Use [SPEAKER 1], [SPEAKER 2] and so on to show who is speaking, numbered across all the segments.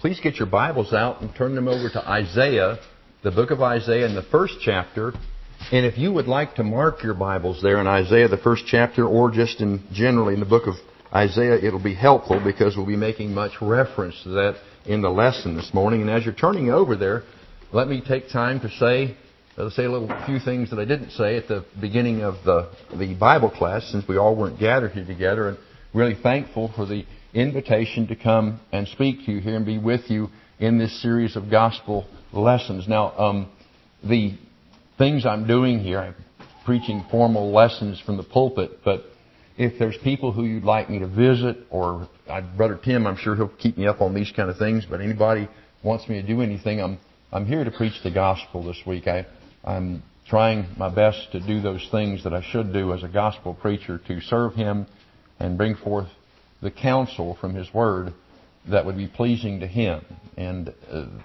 [SPEAKER 1] please get your Bibles out and turn them over to Isaiah, the book of Isaiah in the first chapter. And if you would like to mark your Bibles there in Isaiah, the first chapter, or just in generally in the book of Isaiah, it'll be helpful because we'll be making much reference to that in the lesson this morning. And as you're turning over there, let me take time to say a few things that I didn't say at the beginning of the Bible class, since we all weren't gathered here together, and really thankful for the invitation to come and speak to you here and be with you in this series of gospel lessons. Now, the things I'm doing here, I'm preaching formal lessons from the pulpit, but if there's people who you'd like me to visit, or Brother Tim, I'm sure he'll keep me up on these kind of things, but anybody wants me to do anything, I'm here to preach the gospel this week. I'm trying my best to do those things that I should do as a gospel preacher, to serve Him and bring forth the counsel from His Word that would be pleasing to Him. And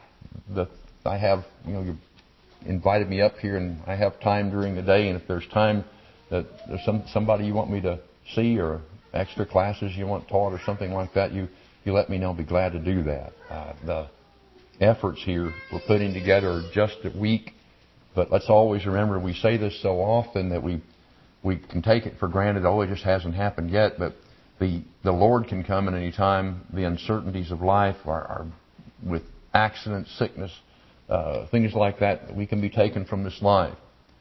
[SPEAKER 1] I have, you invited me up here, and I have time during the day. And if there's time that there's somebody you want me to see, or extra classes you want taught, or something like that, you let me know. I'll be glad to do that. The efforts here we're putting together are just a week. But let's always remember, we say this so often that we can take it for granted. Oh, it just hasn't happened yet. But the Lord can come at any time. The uncertainties of life are with accidents, sickness, things like that we can be taken from this life.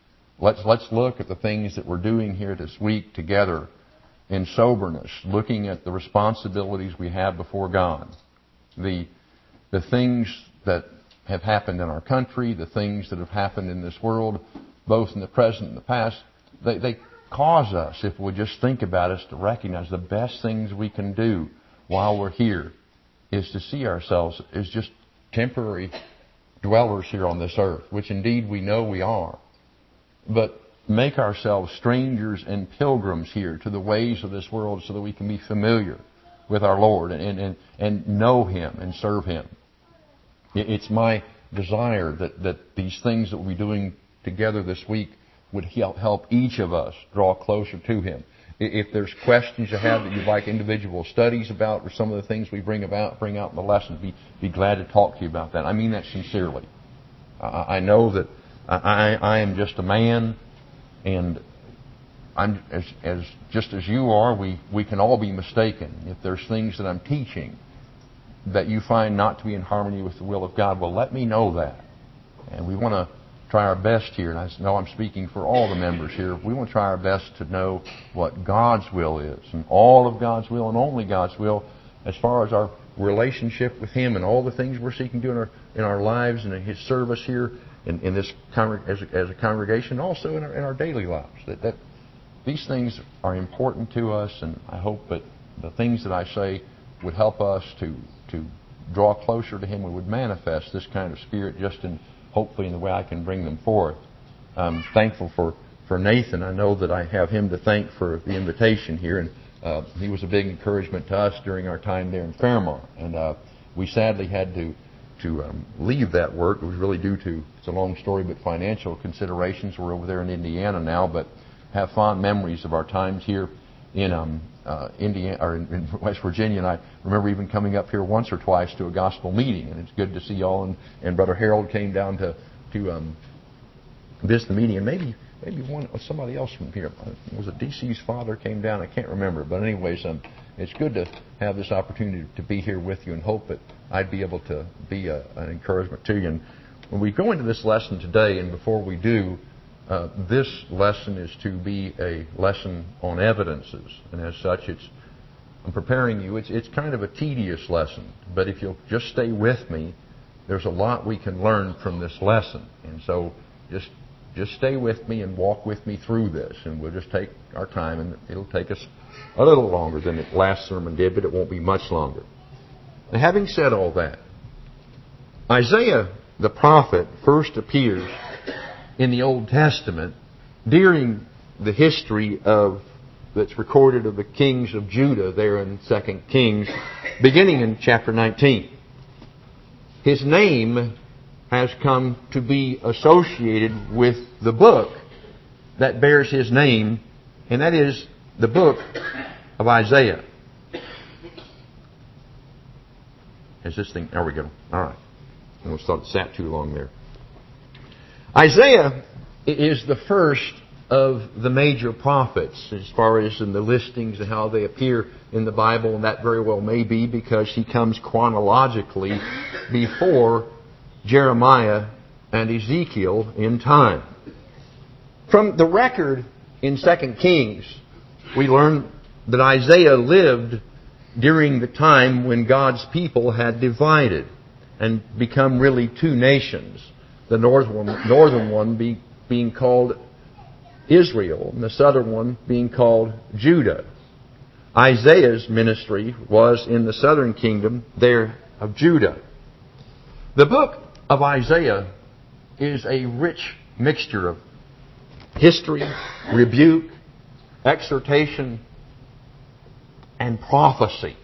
[SPEAKER 1] Let's look at the things that we're doing here this week together in soberness, looking at the responsibilities we have before God, the things that have happened in our country, the things that have happened in this world, both in the present and the past. They cause us, if we just think about us, to recognize the best things we can do while we're here is to see ourselves as just temporary dwellers here on this earth, which indeed we know we are. But make ourselves strangers and pilgrims here to the ways of this world, so that we can be familiar with our Lord and know Him and serve Him. It's my desire that these things that we'll be doing together this week would help each of us draw closer to Him. If there's questions you have that you'd like individual studies about, or some of the things we bring out in the lesson, be glad to talk to you about that. I mean that sincerely. I know that I am just a man, and I'm just as you are. We can all be mistaken. If there's things that I'm teaching that you find not to be in harmony with the will of God, well, let me know that. And we want to try our best here, and I know I'm speaking for all the members here. We want to try our best to know what God's will is, and all of God's will and only God's will, as far as our relationship with Him and all the things we're seeking to do in our lives and in His service here in this as a congregation, also in our daily lives. That these things are important to us, and I hope that the things that I say would help us to draw closer to Him. We would manifest this kind of spirit just hopefully in the way I can bring them forth. I'm thankful for Nathan. I know that I have him to thank for the invitation here, and he was a big encouragement to us during our time there in Fairmont. And we sadly had to leave that work. It was really due to, it's a long story, but financial considerations. We're over there in Indiana now, but have fond memories of our times here in Indiana, or in West Virginia, and I remember even coming up here once or twice to a gospel meeting, and it's good to see y'all. And Brother Harold came down to visit the meeting, and maybe somebody else from here. Was it DC's father came down? I can't remember, but anyways, it's good to have this opportunity to be here with you, and hope that I'd be able to be an encouragement to you. And when we go into this lesson today, and before we do, this lesson is to be a lesson on evidences, and as such, I'm preparing you. It's kind of a tedious lesson, but if you'll just stay with me, there's a lot we can learn from this lesson. And so just stay with me and walk with me through this, and we'll just take our time, and it'll take us a little longer than the last sermon did, but it won't be much longer. Now, having said all that, Isaiah the prophet first appears in the Old Testament during the history that's recorded of the kings of Judah there in 2 Kings, beginning in chapter 19. His name has come to be associated with the book that bears his name, and that is the book of Isaiah. Has this thing... There we go. All right. I almost thought it sat too long there. Isaiah is the first of the major prophets as far as in the listings and how they appear in the Bible, and that very well may be because he comes chronologically before Jeremiah and Ezekiel in time. From the record in 2 Kings, we learn that Isaiah lived during the time when God's people had divided and become really two nations. The northern one being called Israel, and the southern one being called Judah. Isaiah's ministry was in the southern kingdom there of Judah. The book of Isaiah is a rich mixture of history, rebuke, exhortation, and prophecy.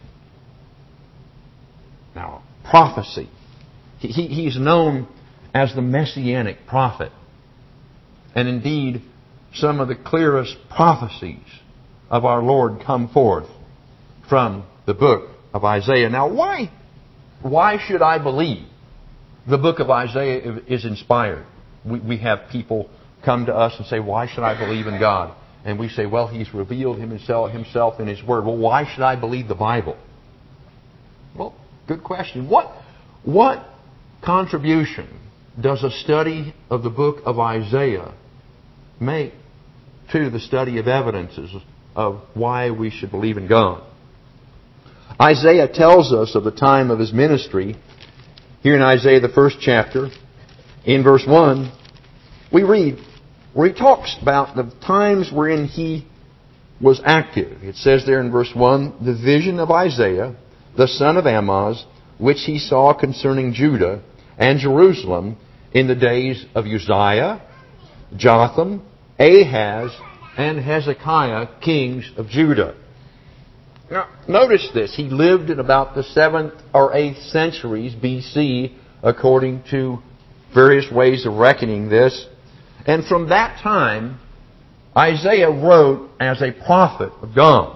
[SPEAKER 1] Now, prophecy. He's known as the Messianic prophet. And indeed, some of the clearest prophecies of our Lord come forth from the book of Isaiah. Now, why should I believe the book of Isaiah is inspired? We have people come to us and say, why should I believe in God? And we say, well, He's revealed Himself in His Word. Well, why should I believe the Bible? Well, good question. What contribution does a study of the book of Isaiah make to the study of evidences of why we should believe in God? Isaiah tells us of the time of his ministry. Here in Isaiah, the first chapter, in verse 1, we read where he talks about the times wherein he was active. It says there in verse 1, the vision of Isaiah, the son of Amoz, which he saw concerning Judah and Jerusalem in the days of Uzziah, Jotham, Ahaz, and Hezekiah, kings of Judah. Now, notice this. He lived in about the 7th or 8th centuries B.C., according to various ways of reckoning this. And from that time, Isaiah wrote as a prophet of God.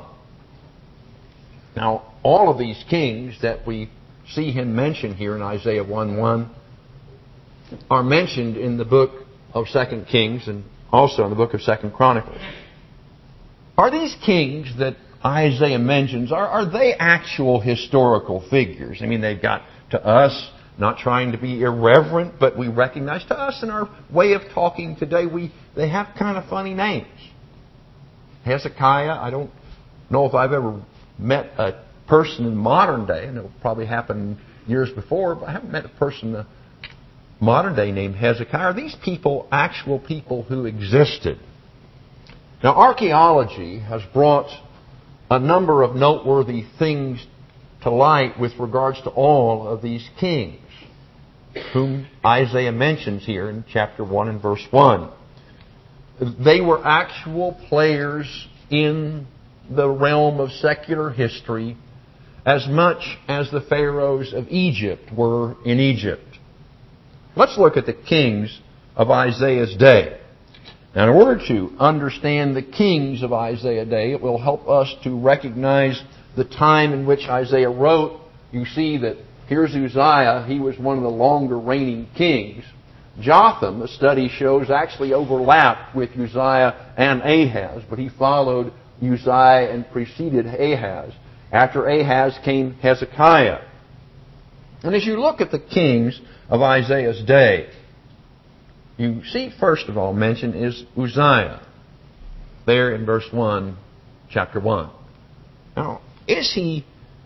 [SPEAKER 1] Now, all of these kings that we see him mention here in Isaiah 1:1 are mentioned in the book of 2 Kings and also in the book of 2 Chronicles. Are these kings that Isaiah mentions, are they actual historical figures? I mean, they've got, to us, not trying to be irreverent, but we recognize to us in our way of talking today, they have kind of funny names. Hezekiah, I don't know if I've ever met a person in modern day, and it will probably happen years before, but I haven't met a person in the modern day named Hezekiah. Are these people actual people who existed? Now, archaeology has brought a number of noteworthy things to light with regards to all of these kings, whom Isaiah mentions here in chapter 1 and verse 1. They were actual players in the realm of secular history as much as the pharaohs of Egypt were in Egypt. Let's look at the kings of Isaiah's day. Now, in order to understand the kings of Isaiah's day, it will help us to recognize the time in which Isaiah wrote. You see that here's Uzziah. He was one of the longer reigning kings. Jotham, the study shows, actually overlapped with Uzziah and Ahaz, but he followed Uzziah and preceded Ahaz. After Ahaz came Hezekiah. And as you look at the kings of Isaiah's day, you see, first of all, mentioned is Uzziah, there in verse 1, chapter 1. Now, is he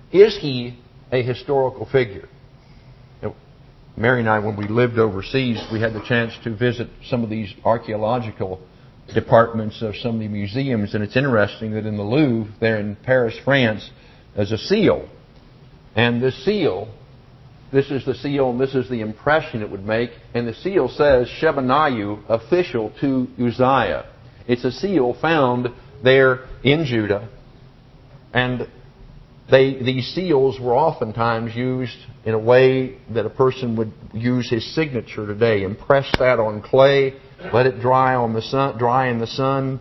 [SPEAKER 1] a historical figure? Mary and I, when we lived overseas, we had the chance to visit some of these archaeological departments of some of the museums, and it's interesting that in the Louvre, there in Paris, France, there's a seal. And this seal, this is the seal, and this is the impression it would make. And the seal says, Shebaniah, official to Uzziah. It's a seal found there in Judah. And these seals were oftentimes used in a way that a person would use his signature today. Impress that on clay, let it dry in the sun,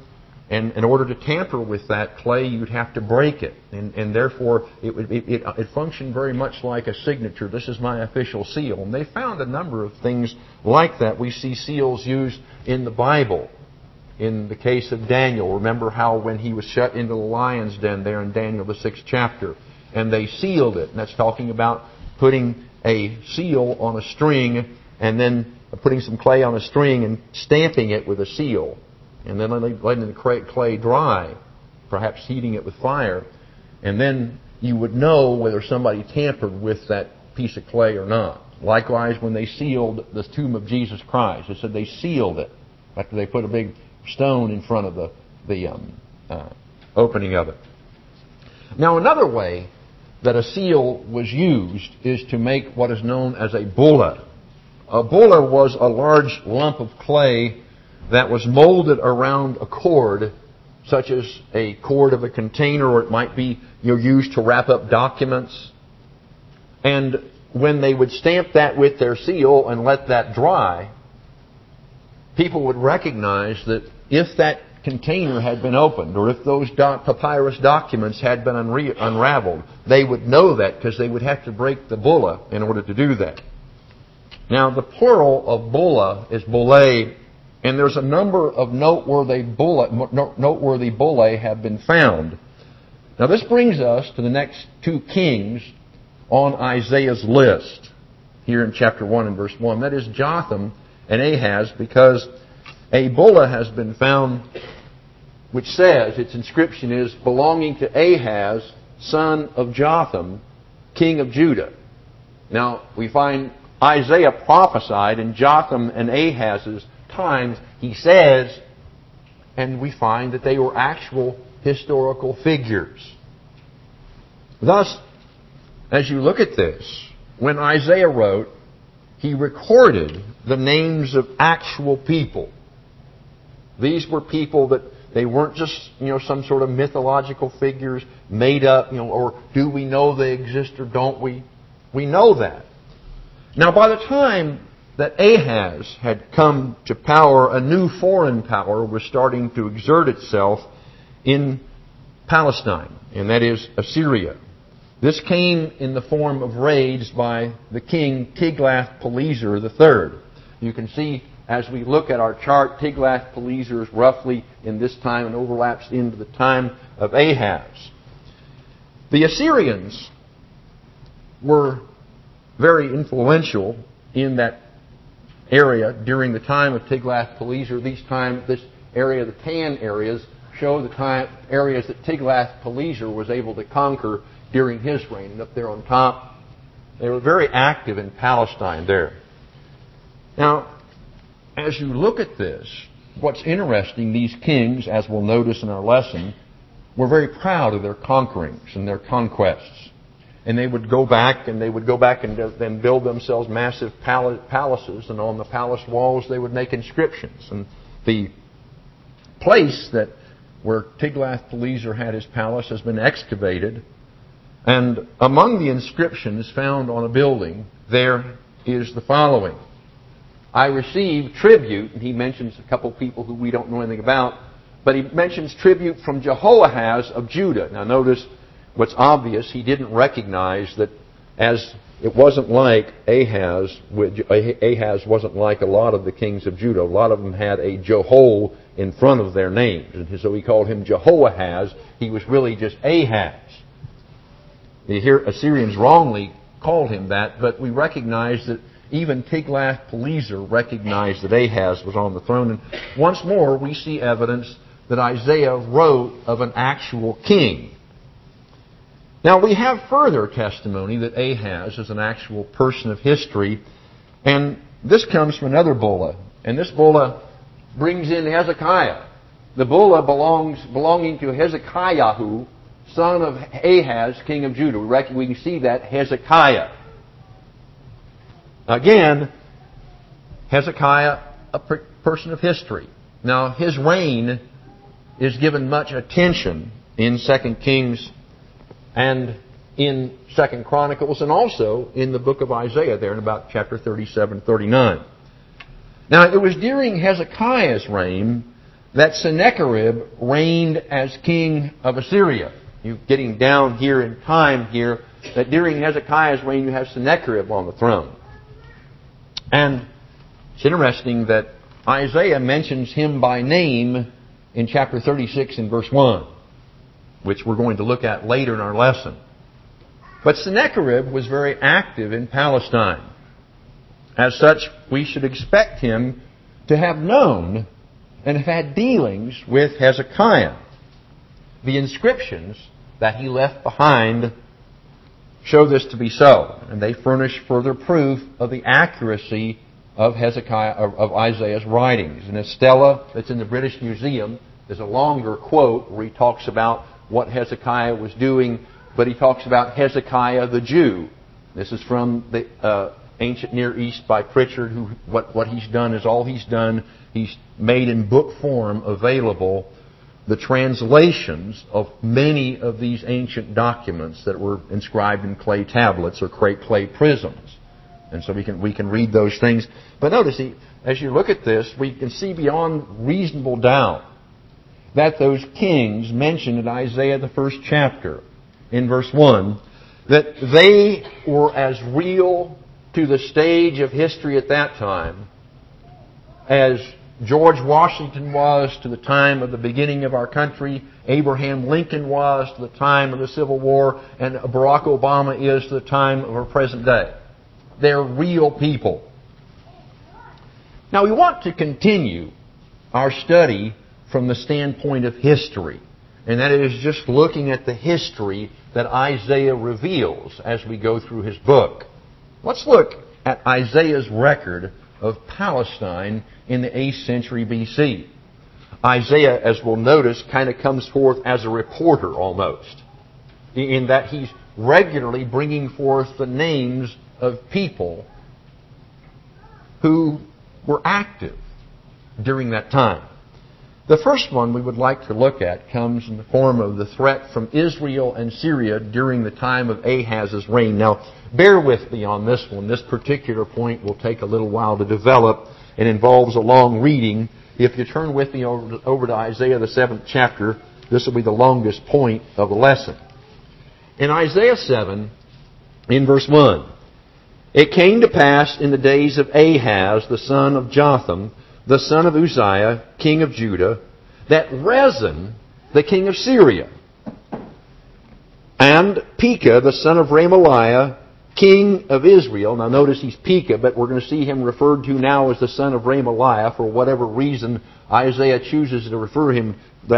[SPEAKER 1] And in order to tamper with that clay, you'd have to break it. And therefore, it functioned very much like a signature. This is my official seal. And they found a number of things like that. We see seals used in the Bible. In the case of Daniel, remember how when he was shut into the lion's den there in Daniel, the 6th chapter, and they sealed it. And that's talking about putting a seal on a string and then putting some clay on a string and stamping it with a seal. And then letting the clay dry, perhaps heating it with fire. And then you would know whether somebody tampered with that piece of clay or not. Likewise, when they sealed the tomb of Jesus Christ, it said they sealed it after they put a big stone in front of the opening of it. Now, another way that a seal was used is to make what is known as a bulla. A bulla was a large lump of clay that was molded around a cord, such as a cord of a container, or it might be used to wrap up documents. And when they would stamp that with their seal and let that dry, people would recognize that if that container had been opened, or if those papyrus documents had been unraveled, they would know that because they would have to break the bulla in order to do that. Now, the plural of bulla is bullae, and there's a number of noteworthy bullae have been found. Now, this brings us to the next two kings on Isaiah's list here in chapter 1 and verse 1. That is Jotham and Ahaz, because a bulla has been found which says, its inscription is, belonging to Ahaz, son of Jotham, king of Judah. Now, we find Isaiah prophesied in Jotham and Ahaz's times, he says, and we find that they were actual historical figures. Thus, as you look at this, when Isaiah wrote, he recorded the names of actual people. These were people that they weren't just, some sort of mythological figures made up, or do we know they exist or don't we? We know that. Now, by the time that Ahaz had come to power, a new foreign power was starting to exert itself in Palestine, and that is Assyria. This came in the form of raids by the king Tiglath-Pileser III. You can see as we look at our chart, Tiglath-Pileser is roughly in this time and overlaps into the time of Ahaz. The Assyrians were very influential in that area during the time of Tiglath-Pileser. This area, the Tan areas, show the areas that Tiglath-Pileser was able to conquer during his reign. And up there on top, they were very active in Palestine there. Now, as you look at this, what's interesting, these kings, as we'll notice in our lesson, were very proud of their conquerings and their conquests. And they would go back and then build themselves massive palaces, and on the palace walls they would make inscriptions. And the place where Tiglath-Pileser had his palace has been excavated, and among the inscriptions found on a building there is the following: I receive tribute, and he mentions a couple people who we don't know anything about, but he mentions tribute from Jehoahaz of Judah. Now notice what's obvious, he didn't recognize that, as it wasn't like Ahaz wasn't like a lot of the kings of Judah. A lot of them had a Jeho in front of their names, and so he called him Jehoahaz. He was really just Ahaz. The Assyrians wrongly called him that, but we recognize that even Tiglath-Pileser recognized that Ahaz was on the throne. And once more, we see evidence that Isaiah wrote of an actual king. Now, we have further testimony that Ahaz is an actual person of history, and this comes from another bulla. And this bulla brings in Hezekiah. The bulla belonging to Hezekiah, son of Ahaz, king of Judah. We can see that, Hezekiah. Again, Hezekiah, a person of history. Now, his reign is given much attention in 2 Kings and in 2 Chronicles, and also in the book of Isaiah there in about chapter 37, 39. Now, it was during Hezekiah's reign that Sennacherib reigned as king of Assyria. You're getting down here in time here, that during Hezekiah's reign you have Sennacherib on the throne. And it's interesting that Isaiah mentions him by name in chapter 36 and verse 1, which we're going to look at later in our lesson. But Sennacherib was very active in Palestine. As such, we should expect him to have known and have had dealings with Hezekiah. The inscriptions that he left behind show this to be so, and they furnish further proof of the accuracy of Isaiah's writings. In a stela that's in the British Museum, there's a longer quote where he talks about what Hezekiah was doing, but he talks about Hezekiah the Jew. This is from the Ancient Near East by Pritchard. What he's done is all he's done. He's made in book form available the translations of many of these ancient documents that were inscribed in clay tablets or clay prisms. And so we can read those things. But notice, as you look at this, we can see beyond reasonable doubt that those kings mentioned in Isaiah the first chapter, in verse 1, that they were as real to the stage of history at that time as George Washington was to the time of the beginning of our country, Abraham Lincoln was to the time of the Civil War, and Barack Obama is to the time of our present day. They're real people. Now we want to continue our study from the standpoint of history. And that is just looking at the history that Isaiah reveals as we go through his book. Let's look at Isaiah's record of Palestine in the 8th century BC. Isaiah, as we'll notice, kind of comes forth as a reporter almost, in that he's regularly bringing forth the names of people who were active during that time. The first one we would like to look at comes in the form of the threat from Israel and Syria during the time of Ahaz's reign. Now, bear with me on this one. This particular point will take a little while to develop. It involves a long reading. If you turn with me over to Isaiah the 7th chapter, this will be the longest point of the lesson. In Isaiah 7, in verse 1, "It came to pass in the days of Ahaz, the son of Jotham, the son of Uzziah, king of Judah, that Rezin, the king of Syria, and Pekah, the son of Remaliah, king of Israel." Now notice he's Pekah, but we're going to see him referred to now as the son of Remaliah for whatever reason Isaiah chooses to refer him in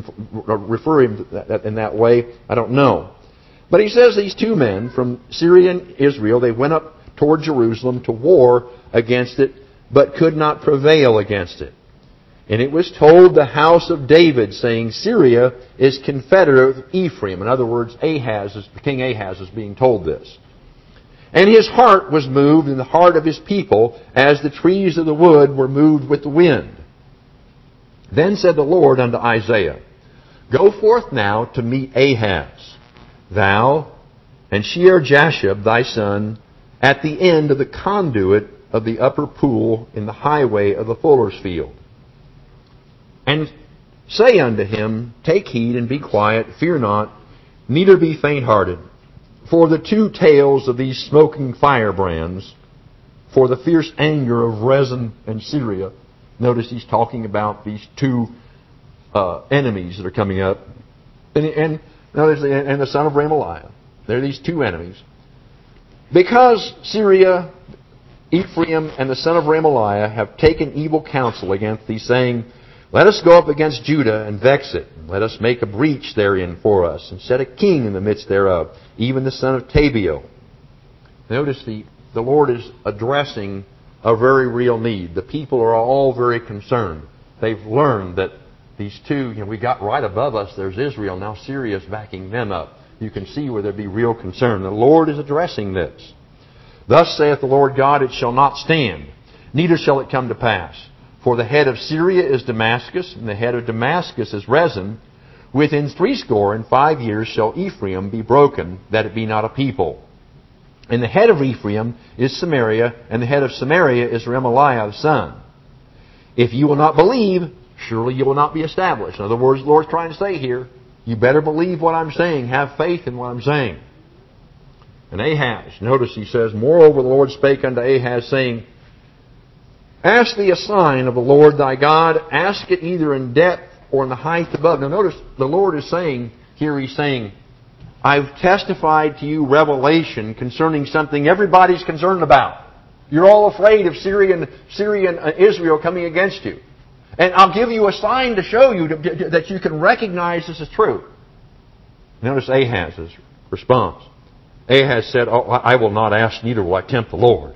[SPEAKER 1] that way. I don't know. But he says these two men from Syria and Israel, they went up toward Jerusalem to war against it, but could not prevail against it. And it was told the house of David, saying, "Syria is confederate with Ephraim." In other words, King Ahaz is being told this. "And his heart was moved, and the heart of his people, as the trees of the wood were moved with the wind. Then said the Lord unto Isaiah, Go forth now to meet Ahaz, thou and Shear-Jashub thy son, at the end of the conduit of the upper pool in the highway of the fuller's field. And say unto him, Take heed and be quiet, fear not, neither be faint-hearted. For the two tails of these smoking firebrands, for the fierce anger of Rezin and Syria." Notice he's talking about these two enemies that are coming up. And the son of Remaliah. They're these two enemies. "Because Syria, Ephraim, and the son of Remaliah have taken evil counsel against thee, saying, Let us go up against Judah and vex it, and let us make a breach therein for us, and set a king in the midst thereof, even the son of Tabeel." Notice the Lord is addressing a very real need. The people are all very concerned. They've learned that these two, we got right above us, there's Israel, now Syria's backing them up. You can see where there'd be real concern. The Lord is addressing this. "Thus saith the Lord God, It shall not stand, neither shall it come to pass. For the head of Syria is Damascus, and the head of Damascus is Rezin. Within 65 years shall Ephraim be broken, that it be not a people. And the head of Ephraim is Samaria, and the head of Samaria is Remaliah the son. If you will not believe, surely you will not be established. In other words, the Lord's trying to say here, you better believe what I'm saying. Have faith in what I'm saying. And Ahaz, notice he says, moreover the Lord spake unto Ahaz, saying, ask thee a sign of the Lord thy God. Ask it either in depth or in the height above. Now notice, the Lord is saying, here he's saying, I've testified to you revelation concerning something everybody's concerned about. You're all afraid of Syria and Israel coming against you. And I'll give you a sign to show you that you can recognize this is true. Notice Ahaz's response. Ahaz said, oh, I will not ask, neither will I tempt the Lord.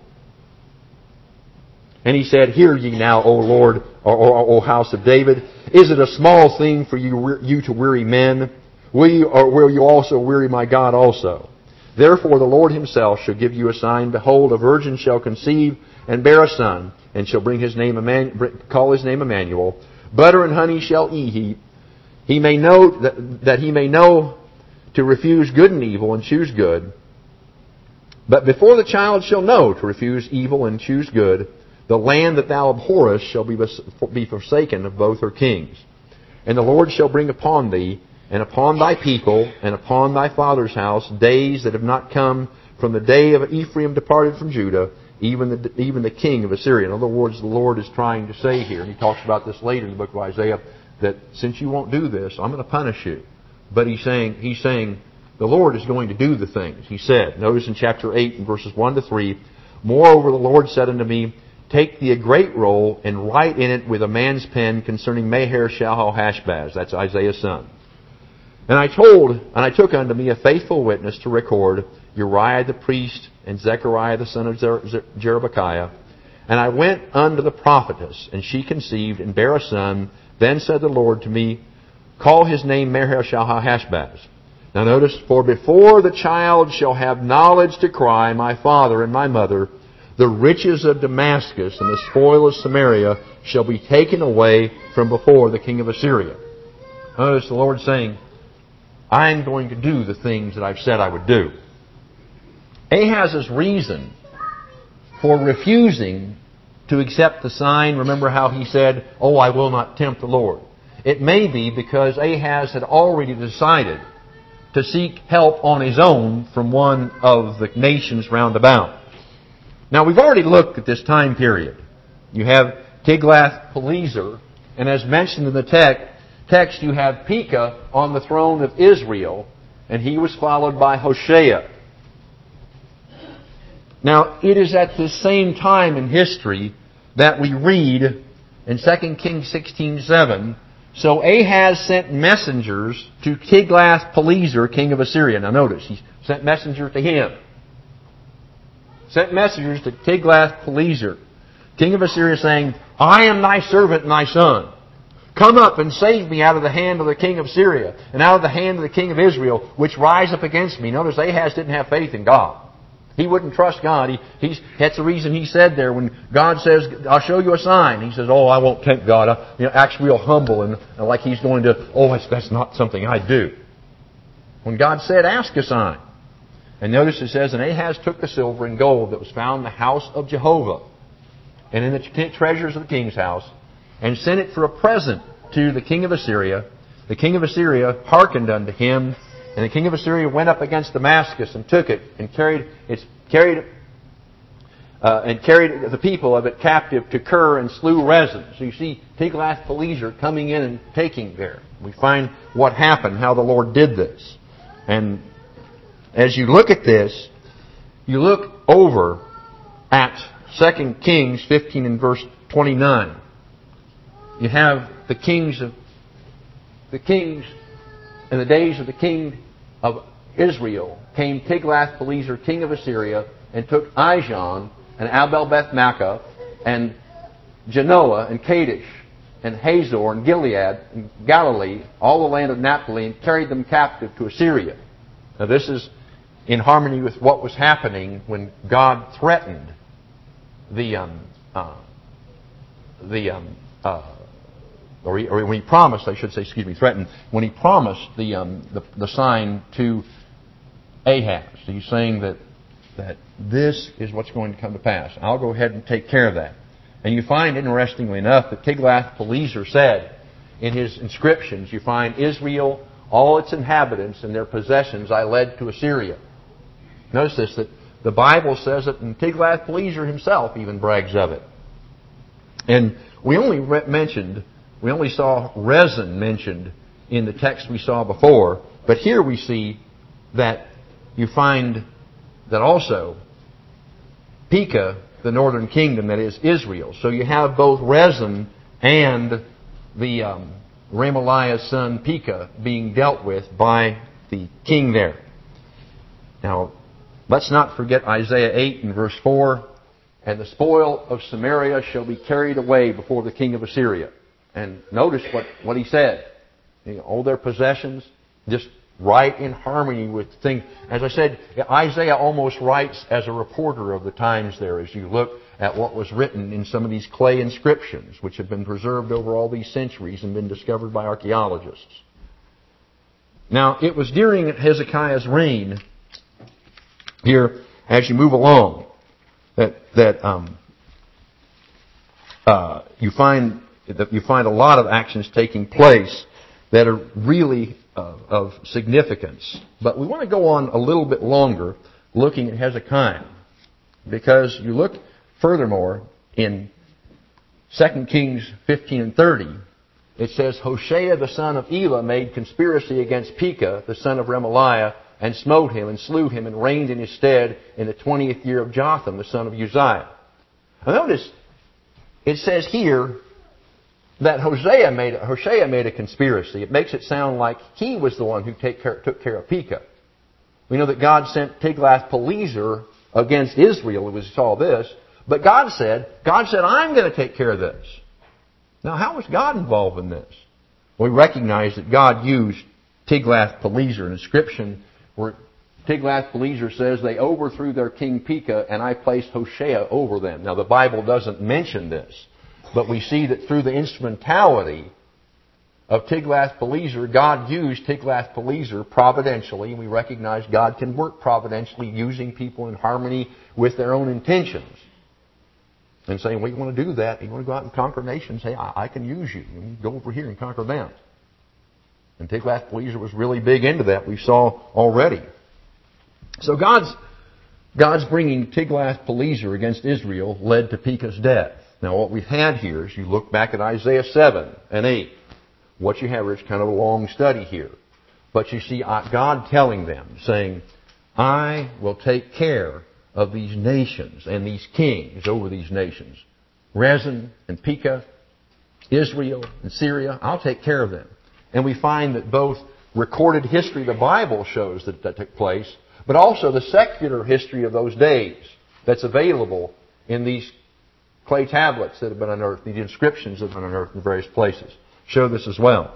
[SPEAKER 1] And he said, hear ye now, O Lord, O house of David. Is it a small thing for you to weary men? Will you also weary my God also? Therefore the Lord himself shall give you a sign. Behold, a virgin shall conceive and bear a son, and shall call his name Emmanuel. Butter and honey shall eat he may know that he may know to refuse good and evil and choose good. But before the child shall know to refuse evil and choose good, the land that thou abhorrest shall be forsaken of both her kings. And the Lord shall bring upon thee, and upon thy people, and upon thy father's house, days that have not come from the day of Ephraim departed from Judah, even the king of Assyria. In other words, the Lord is trying to say here, and he talks about this later in the book of Isaiah, that since you won't do this, I'm going to punish you. But he's saying the Lord is going to do the things. He said, notice in chapter 8 and verses 1 to 3, moreover the Lord said unto me, take thee a great roll, and write in it with a man's pen concerning Maher-shalal-Hashbaz. That's Isaiah's son. And I took unto me a faithful witness to record Uriah the priest and Zechariah the son of Jerebekiah. And I went unto the prophetess, and she conceived and bare a son. Then said the Lord to me, call his name Maher-shalal-Hashbaz. Now notice, for before the child shall have knowledge to cry, my father and my mother, the riches of Damascus and the spoil of Samaria shall be taken away from before the king of Assyria. Notice the Lord saying, I'm going to do the things that I've said I would do. Ahaz's reason for refusing to accept the sign, remember how he said, oh, I will not tempt the Lord. It may be because Ahaz had already decided to seek help on his own from one of the nations round about. Now, we've already looked at this time period. You have Tiglath-Pileser, and as mentioned in the text, you have Pekah on the throne of Israel, and he was followed by Hoshea. Now, it is at this same time in history that we read in 2 Kings 16:7, so Ahaz sent messengers to Tiglath-Pileser, king of Assyria. Now notice, he sent messengers to him. Sent messengers to Tiglath-Pileser, king of Assyria, saying, I am thy servant and thy son. Come up and save me out of the hand of the king of Syria and out of the hand of the king of Israel, which rise up against me. Notice Ahaz didn't have faith in God. He wouldn't trust God. That's the reason he said there when God says, I'll show you a sign. He says, oh, I won't tempt God. Acts real humble and like he's going to, that's not something I do. When God said, ask a sign. And notice it says, and Ahaz took the silver and gold that was found in the house of Jehovah and in the treasures of the king's house, and sent it for a present to the king of Assyria. The king of Assyria hearkened unto him, and the king of Assyria went up against Damascus and took it and carried the people of it captive to Kir and slew Rezin. So you see Tiglath-Pileser coming in and taking there. We find what happened, how the Lord did this. And as you look at this, you look over at 2 Kings 15 and verse 29. You have the kings in the days of the king of Israel came Tiglath-Pileser, king of Assyria, and took Ijon and Abel-Beth-Maachah and Genoa and Kadesh and Hazor and Gilead and Galilee, all the land of Naphtali, and carried them captive to Assyria. Now this is in harmony with what was happening when God threatened or when he promised, threatened, when he promised the sign to Ahaz. So he's saying that this is what's going to come to pass. I'll go ahead and take care of that. And you find, interestingly enough, that Tiglath-Pileser said in his inscriptions, you find Israel, all its inhabitants and their possessions I led to Assyria. Notice this, that the Bible says it, and Tiglath-Pileser himself even brags of it. And we only saw Rezin mentioned in the text we saw before, but here we see that you find that also Pekah, the northern kingdom, that is Israel. So you have both Rezin and the Remaliah's son Pekah being dealt with by the king there. Now, let's not forget Isaiah 8 and verse 4. And the spoil of Samaria shall be carried away before the king of Assyria. And notice what he said. All their possessions, just right in harmony with things. As I said, Isaiah almost writes as a reporter of the times there as you look at what was written in some of these clay inscriptions, which have been preserved over all these centuries and been discovered by archaeologists. Now, it was during Hezekiah's reign, here, as you move along, that you find a lot of actions taking place that are really of significance. But we want to go on a little bit longer looking at Hezekiah, because you look furthermore in 2 Kings 15 and 30. It says, Hoshea the son of Elah made conspiracy against Pekah the son of Remaliah, and smote him and slew him and reigned in his stead in the 20th year of Jotham the son of Uzziah. Now notice, it says here that Hoshea made a conspiracy. It makes it sound like he was the one who took care of Pekah. We know that God sent Tiglath-Pileser against Israel. We saw this. But God said, I'm going to take care of this. Now, how was God involved in this? We recognize that God used Tiglath-Pileser, an inscription where Tiglath-Pileser says they overthrew their king Pekah and I placed Hoshea over them. Now the Bible doesn't mention this, but we see that through the instrumentality of Tiglath-Pileser, God used Tiglath-Pileser providentially, and we recognize God can work providentially using people in harmony with their own intentions. And saying, well, you want to do that, you want to go out and conquer nations, hey, I can use you. You go over here and conquer them. And Tiglath-Pileser was really big into that, we saw already. So God's bringing Tiglath-Pileser against Israel led to Pekah's death. Now what we've had here is you look back at Isaiah 7 and 8. What you have is kind of a long study here. But you see God telling them, saying, I will take care of these nations and these kings over these nations. Rezin and Pekah, Israel and Syria, I'll take care of them. And we find that both recorded history, the Bible shows that took place, but also the secular history of those days that's available in these clay tablets that have been unearthed, these inscriptions that have been unearthed in various places, show this as well.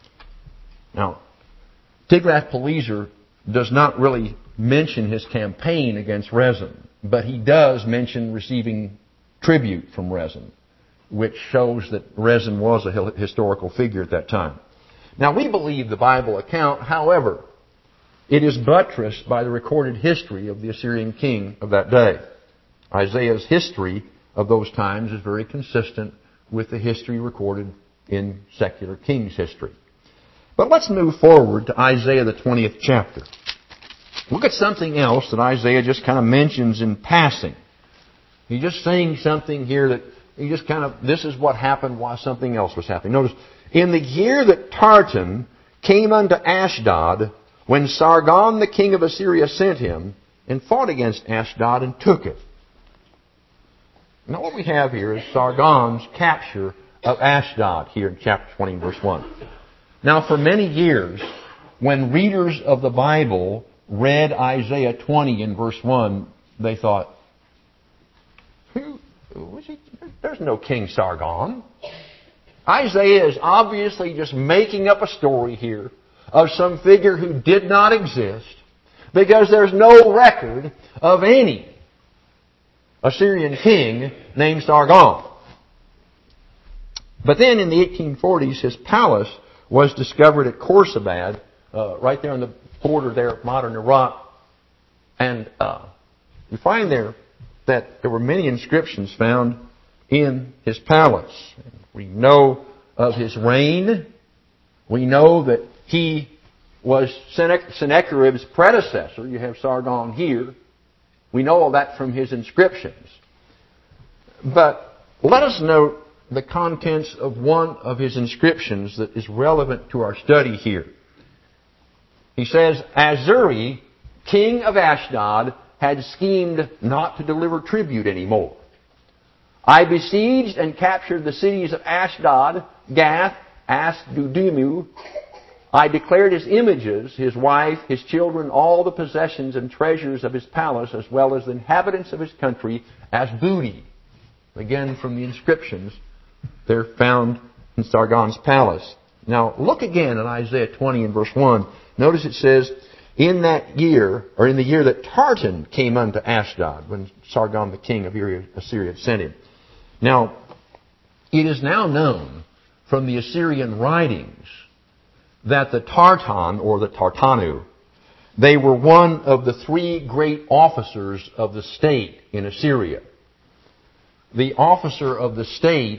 [SPEAKER 1] Now, Tiglath-Pileser does not really mention his campaign against Rezin, but he does mention receiving tribute from Rezin, which shows that Rezin was a historical figure at that time. Now, we believe the Bible account, however, it is buttressed by the recorded history of the Assyrian king of that day. Isaiah's history of those times is very consistent with the history recorded in secular kings' history. But let's move forward to Isaiah the 20th chapter. Look at something else that Isaiah just kind of mentions in passing. He's just saying something here that he just kind of, this is what happened while something else was happening. Notice, in the year that Tartan came unto Ashdod, when Sargon the king of Assyria sent him, and fought against Ashdod and took it. Now what we have here is Sargon's capture of Ashdod here in chapter 20, verse 1. Now for many years, when readers of the Bible read Isaiah 20 in verse 1, they thought, there's no King Sargon. Isaiah is obviously just making up a story here of some figure who did not exist, because there's no record of any Assyrian king named Sargon. But then in the 1840s, his palace was discovered at Khorsabad, right there on the border there of modern Iraq. And you find there that there were many inscriptions found in his palace. We know of his reign. We know that he was Sennacherib's predecessor. You have Sargon here. We know all that from his inscriptions. But let us note the contents of one of his inscriptions that is relevant to our study here. He says, Azuri, king of Ashdod, had schemed not to deliver tribute anymore. I besieged and captured the cities of Ashdod, Gath, Asdudimu. I declared his images, his wife, his children, all the possessions and treasures of his palace, as well as the inhabitants of his country, as booty. Again, from the inscriptions, they're found in Sargon's palace. Now, look again at Isaiah 20 and verse 1. Notice it says, in that year, or in the year that Tartan came unto Ashdod, when Sargon the king of Assyria sent him. Now, it is now known from the Assyrian writings that the Tartan, or the Tartanu, they were one of the three great officers of the state in Assyria. The officer of the state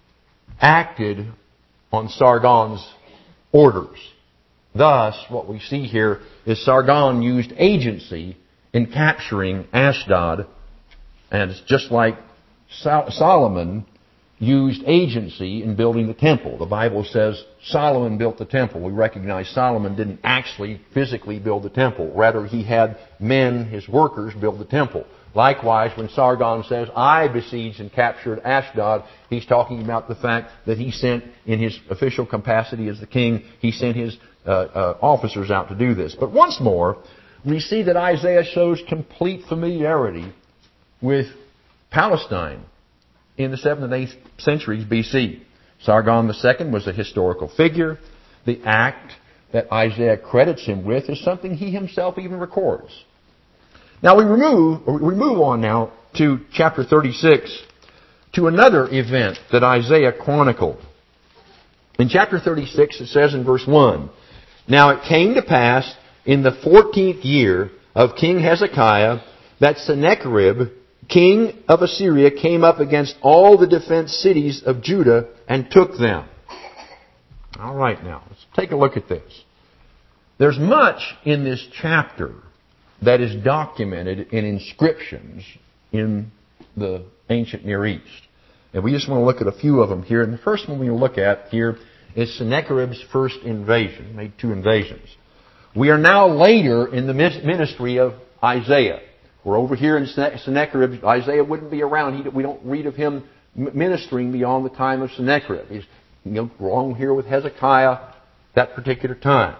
[SPEAKER 1] acted on Sargon's orders. Thus, what we see here is Sargon used agency in capturing Ashdod, and it's just like Solomon used agency in building the temple. The Bible says Solomon built the temple. We recognize Solomon didn't actually physically build the temple. Rather, he had men, his workers, build the temple. Likewise, when Sargon says, I besieged and captured Ashdod, he's talking about the fact that he sent, in his official capacity as the king, he sent his officers out to do this. But once more, we see that Isaiah shows complete familiarity with Palestine in the 7th and 8th centuries B.C. Sargon II was a historical figure. The act that Isaiah credits him with is something he himself even records. Now we move on now to chapter 36, to another event that Isaiah chronicled. In chapter 36 it says in verse 1, Now it came to pass in the 14th year of King Hezekiah that Sennacherib, king of Assyria, came up against all the defense cities of Judah and took them. All right, now, let's take a look at this. There's much in this chapter that is documented in inscriptions in the ancient Near East. And we just want to look at a few of them here. And the first one we look at here is Sennacherib's first invasion. He made 2 invasions. We are now later in the ministry of Isaiah. We're over here in Sennacherib. Isaiah wouldn't be around. We don't read of him ministering beyond the time of Sennacherib. He's wrong here with Hezekiah that particular time.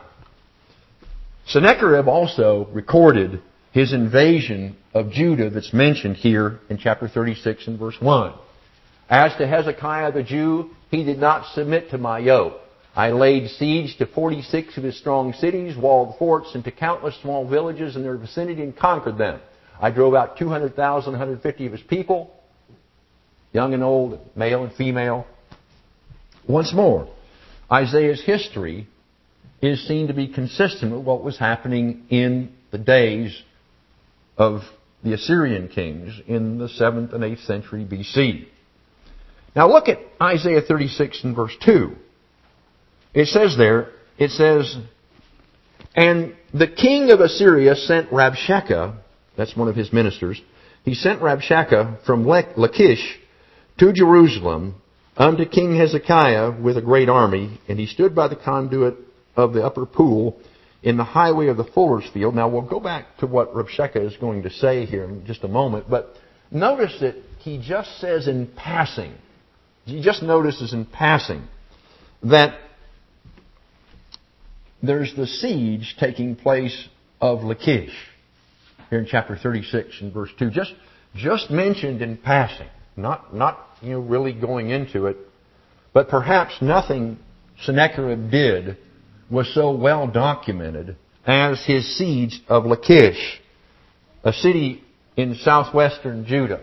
[SPEAKER 1] Sennacherib also recorded his invasion of Judah that's mentioned here in chapter 36 and verse 1. As to Hezekiah the Jew, he did not submit to my yoke. I laid siege to 46 of his strong cities, walled forts, and to countless small villages in their vicinity and conquered them. I drove out 200,000, 150 of his people, young and old, male and female. Once more, Isaiah's history is seen to be consistent with what was happening in the days of the Assyrian kings in the 7th and 8th century B.C. Now look at Isaiah 36 and verse 2. It says, And the king of Assyria sent Rabshakeh, that's one of his ministers, he sent Rabshakeh from Lachish to Jerusalem unto King Hezekiah with a great army, and he stood by the conduit of the upper pool in the highway of the fuller's field. Now we'll go back to what Rabshakeh is going to say here in just a moment, but notice that he just says in passing, he just notices in passing that there's the siege taking place of Lachish here in chapter 36 and verse 2. Just mentioned in passing, not really going into it, but perhaps nothing Sennacherib did was so well documented as his siege of Lachish, a city in southwestern Judah.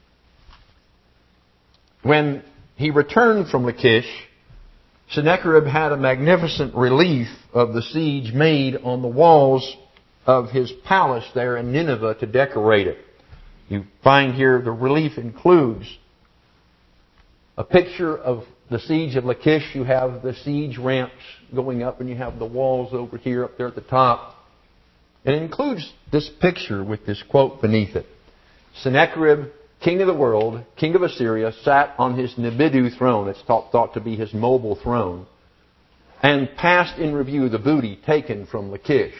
[SPEAKER 1] When he returned from Lachish, Sennacherib had a magnificent relief of the siege made on the walls of his palace there in Nineveh to decorate it. You find here the relief includes a picture of the siege of Lachish. You have the siege ramps going up, and you have the walls over here up there at the top. And it includes this picture with this quote beneath it. Sennacherib, king of the world, king of Assyria, sat on his Nibidu throne. It's thought to be his mobile throne. And passed in review the booty taken from Lachish.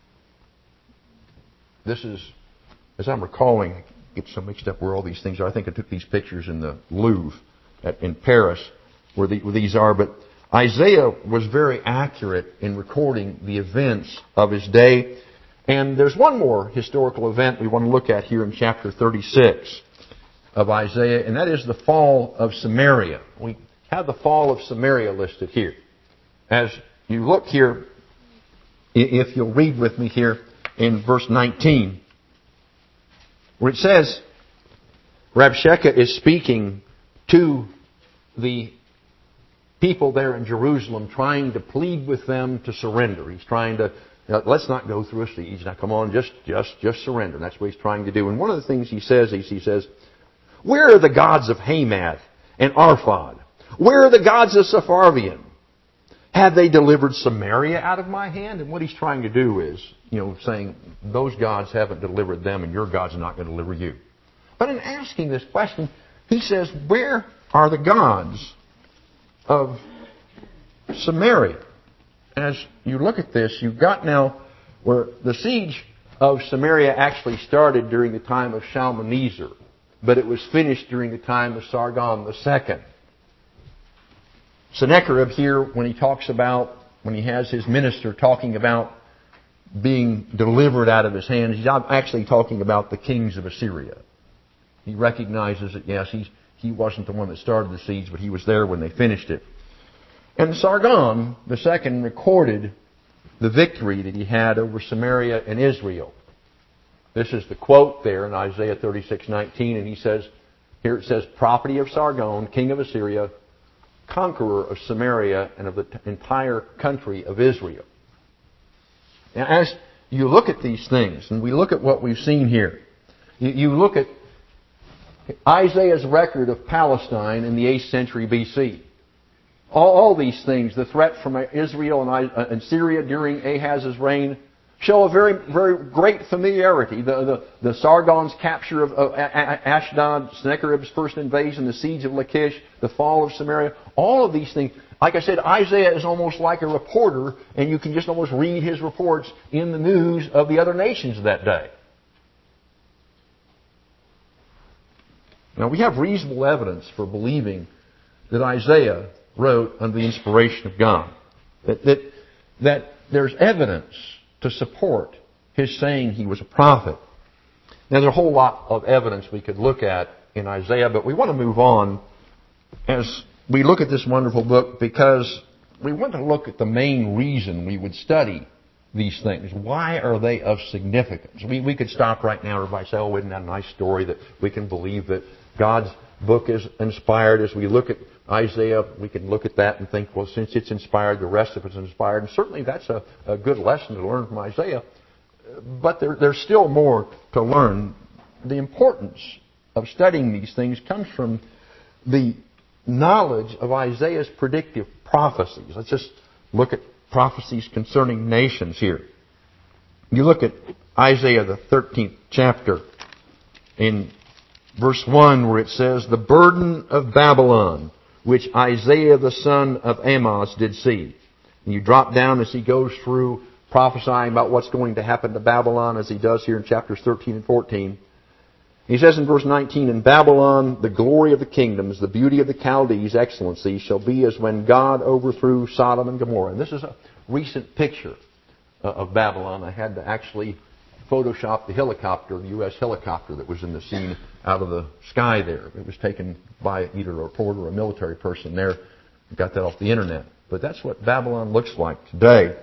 [SPEAKER 1] This is, as I'm recalling, I get so mixed up where all these things are. I think I took these pictures in the Louvre in Paris where these are. But Isaiah was very accurate in recording the events of his day. And there's one more historical event we want to look at here in chapter 36 of Isaiah, and that is the fall of Samaria. We have the fall of Samaria listed here. As you look here, if you'll read with me here in verse 19, where it says, Rabshakeh is speaking to the people there in Jerusalem, trying to plead with them to surrender. He's trying to, let's not go through a siege. Now come on, just surrender. And that's what he's trying to do. And one of the things he says, where are the gods of Hamath and Arphad? Where are the gods of Sepharvaim? Have they delivered Samaria out of my hand? And what he's trying to do is, saying, those gods haven't delivered them and your God's not going to deliver you. But in asking this question, he says, where are the gods of Samaria? As you look at this, you've got now where the siege of Samaria actually started during the time of Shalmaneser, but it was finished during the time of Sargon II. Sennacherib here, when he has his minister talking about being delivered out of his hands, he's actually talking about the kings of Assyria. He recognizes that, yes, he wasn't the one that started the siege, but he was there when they finished it. And Sargon II recorded the victory that he had over Samaria and Israel. This is the quote there in Isaiah 36:19, and he says, here it says, property of Sargon, king of Assyria, conqueror of Samaria and of the entire country of Israel. Now, as you look at these things, and we look at what we've seen here, you look at Isaiah's record of Palestine in the 8th century BC. All these things, the threat from Israel and Syria during Ahaz's reign, show a very, very great familiarity. The Sargon's capture of Ashdod, Sennacherib's first invasion, the siege of Lachish, the fall of Samaria, all of these things. Like I said, Isaiah is almost like a reporter, and you can just almost read his reports in the news of the other nations of that day. Now, we have reasonable evidence for believing that Isaiah wrote under the inspiration of God. That there's evidence to support his saying he was a prophet. Now, there's a whole lot of evidence we could look at in Isaiah, but we want to move on as we look at this wonderful book because we want to look at the main reason we would study these things. Why are they of significance? We could stop right now and everybody say, oh, isn't that a nice story that we can believe that God's book is inspired? As we look at Isaiah, we can look at that and think, well, since it's inspired, the rest of it's inspired. And certainly that's a good lesson to learn from Isaiah. But there's still more to learn. The importance of studying these things comes from the knowledge of Isaiah's predictive prophecies. Let's just look at prophecies concerning nations here. You look at Isaiah, the 13th chapter, in verse 1, where it says, the burden of Babylon, which Isaiah the son of Amoz did see. And you drop down as he goes through prophesying about what's going to happen to Babylon, as he does here in chapters 13 and 14. He says in verse 19, in Babylon, the glory of the kingdoms, the beauty of the Chaldees' excellency shall be as when God overthrew Sodom and Gomorrah. And this is a recent picture of Babylon. I had to actually Photoshop the helicopter, the U.S. helicopter that was in the scene out of the sky there. It was taken by either a reporter or a military person there. I got that off the internet. But that's what Babylon looks like today.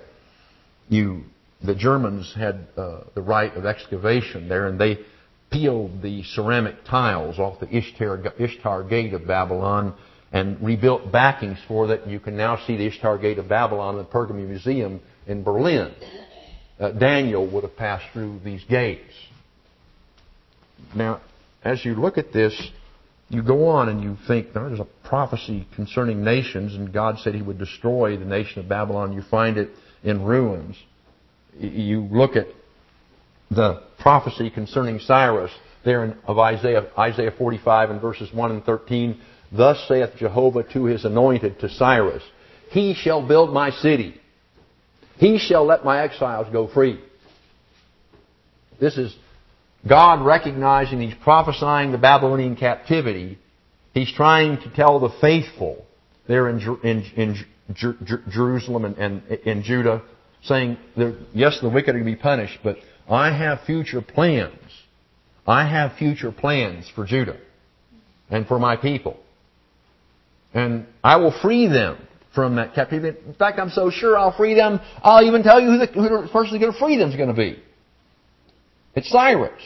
[SPEAKER 1] The Germans had the right of excavation there, and they peeled the ceramic tiles off the Ishtar Gate of Babylon and rebuilt backings for that. You can now see the Ishtar Gate of Babylon in the Pergamon Museum in Berlin. Daniel would have passed through these gates. Now, as you look at this, you go on and you think, no, there's a prophecy concerning nations, and God said He would destroy the nation of Babylon. You find it in ruins. You look at the prophecy concerning Cyrus there of Isaiah 45 and verses 1 and 13. Thus saith Jehovah to His anointed, to Cyrus, He shall build my city. He shall let my exiles go free. This is God recognizing He's prophesying the Babylonian captivity. He's trying to tell the faithful there in Jerusalem and in Judah, saying, yes, the wicked are going to be punished, but I have future plans. I have future plans for Judah and for my people. And I will free them from that captivity. In fact, I'm so sure I'll free them, I'll even tell you who the person who's going to free them is going to be. It's Cyrus.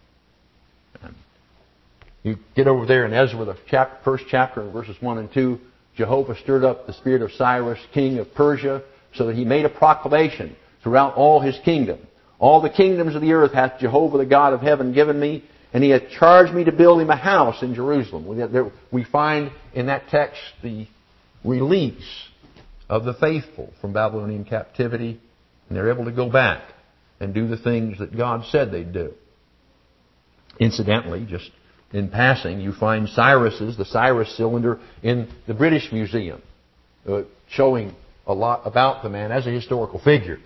[SPEAKER 1] You get over there in Ezra, the first chapter, in verses 1 and 2, Jehovah stirred up the spirit of Cyrus, king of Persia, so that he made a proclamation throughout all his kingdom. All the kingdoms of the earth hath Jehovah the God of heaven given me, and He hath charged me to build Him a house in Jerusalem. We find in that text the release of the faithful from Babylonian captivity, and they're able to go back and do the things that God said they'd do. Incidentally, just in passing, you find the Cyrus cylinder in the British Museum, showing a lot about the man as a historical figure.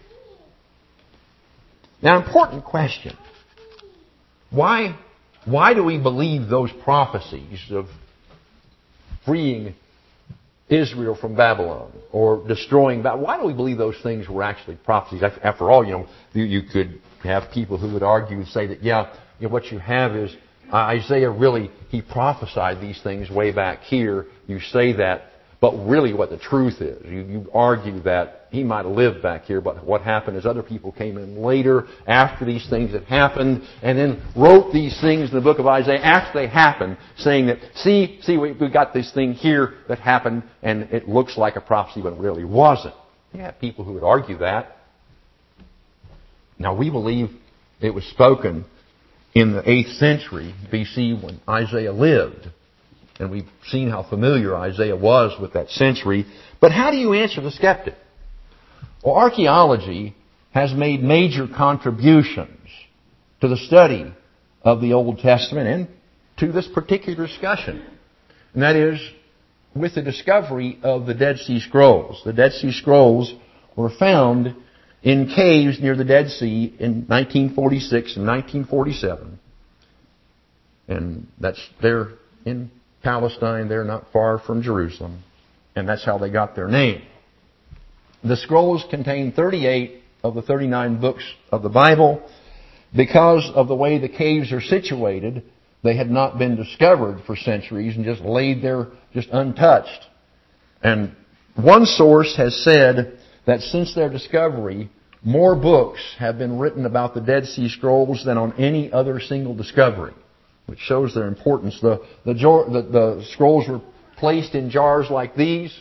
[SPEAKER 1] Now, important question. Why do we believe those prophecies of freeing Israel from Babylon or destroying Babylon? Why do we believe those things were actually prophecies? After all, you could have people who would argue and say that, what you have is Isaiah really, he prophesied these things way back here. You say that, but really what the truth is, you argue that he might have lived back here, but what happened is other people came in later after these things had happened and then wrote these things in the book of Isaiah after they happened, saying that, see, we got this thing here that happened and it looks like a prophecy, but it really wasn't. You have people who would argue that. Now, we believe it was spoken in the 8th century BC when Isaiah lived. And we've seen how familiar Isaiah was with that century. But how do you answer the skeptic? Well, archaeology has made major contributions to the study of the Old Testament and to this particular discussion. And that is with the discovery of the Dead Sea Scrolls. The Dead Sea Scrolls were found in caves near the Dead Sea in 1946 and 1947. And that's there in Palestine. They're not far from Jerusalem. And that's how they got their name. The scrolls contain 38 of the 39 books of the Bible. Because of the way the caves are situated, they had not been discovered for centuries and just laid there just untouched. And one source has said that since their discovery, more books have been written about the Dead Sea Scrolls than on any other single discovery, which shows their importance. The scrolls were placed in jars like these.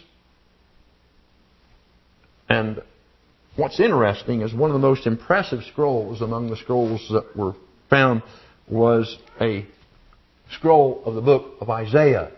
[SPEAKER 1] And what's interesting is one of the most impressive scrolls among the scrolls that were found was a scroll of the book of Isaiah.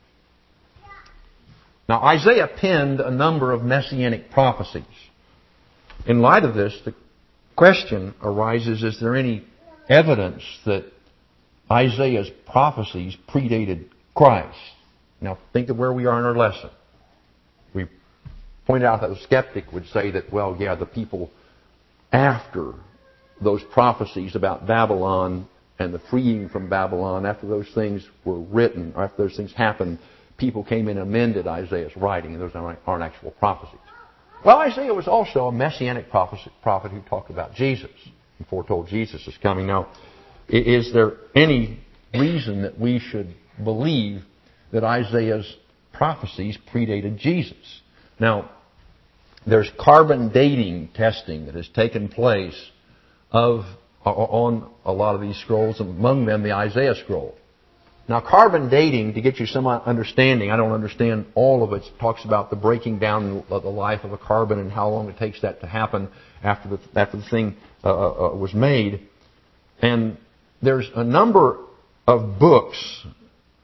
[SPEAKER 1] Now, Isaiah penned a number of messianic prophecies. In light of this, the question arises, is there any evidence that Isaiah's prophecies predated Christ? Now, think of where we are in our lesson. We pointed out that the skeptic would say that, the people after those prophecies about Babylon and the freeing from Babylon, after those things were written, or after those things happened, people came in and amended Isaiah's writing, and those aren't actual prophecies. Well, Isaiah was also a messianic prophet who talked about Jesus and foretold Jesus is coming. Now, is there any reason that we should believe that Isaiah's prophecies predated Jesus? Now, there's carbon dating testing that has taken place on a lot of these scrolls, among them the Isaiah scroll. Now, carbon dating, to get you some understanding, I don't understand all of it. It talks about the breaking down of the life of a carbon and how long it takes that to happen after the thing was made. And there's a number of books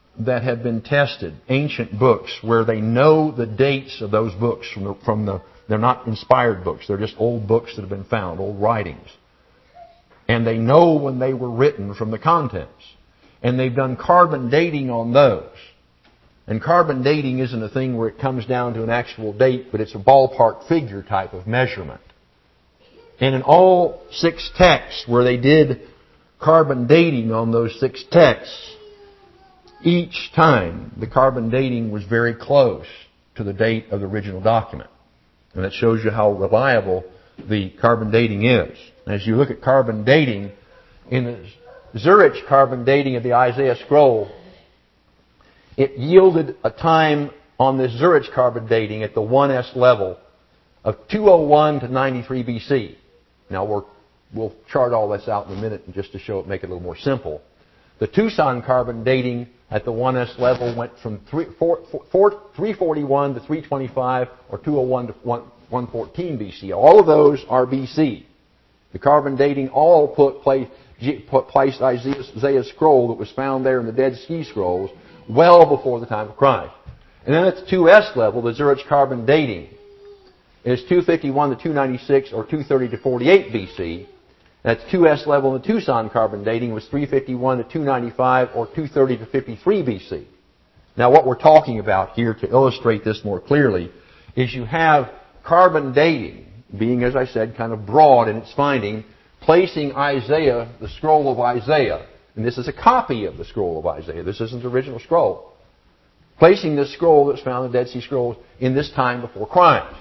[SPEAKER 1] that have been tested, ancient books, where they know the dates of those books they're not inspired books, they're just old books that have been found, old writings. And they know when they were written from the contents. And they've done carbon dating on those. And carbon dating isn't a thing where it comes down to an actual date, but it's a ballpark figure type of measurement. And in all 6 texts where they did carbon dating on those 6 texts, each time the carbon dating was very close to the date of the original document. And that shows you how reliable the carbon dating is. As you look at carbon dating, in the Zurich carbon dating of the Isaiah scroll, it yielded a time on this Zurich carbon dating at the 1S level of 201 to 93 BC. Now we'll chart all this out in a minute just to show it, make it a little more simple. The Tucson carbon dating at the 1S level went from 341 to 325 or 201 to 114 BC. All of those are BC. The carbon dating all placed Isaiah's scroll that was found there in the Dead Sea Scrolls well before the time of Christ. And then at the 2S level, the Zurich carbon dating is 251 to 296 or 230 to 48 BC. That's 2S level, and the Tucson carbon dating was 351 to 295 or 230 to 53 BC. Now what we're talking about here to illustrate this more clearly is you have carbon dating being, as I said, kind of broad in its finding, placing Isaiah, the scroll of Isaiah, and this is a copy of the scroll of Isaiah. This isn't the original scroll. Placing this scroll that's found in the Dead Sea Scrolls in this time before Christ.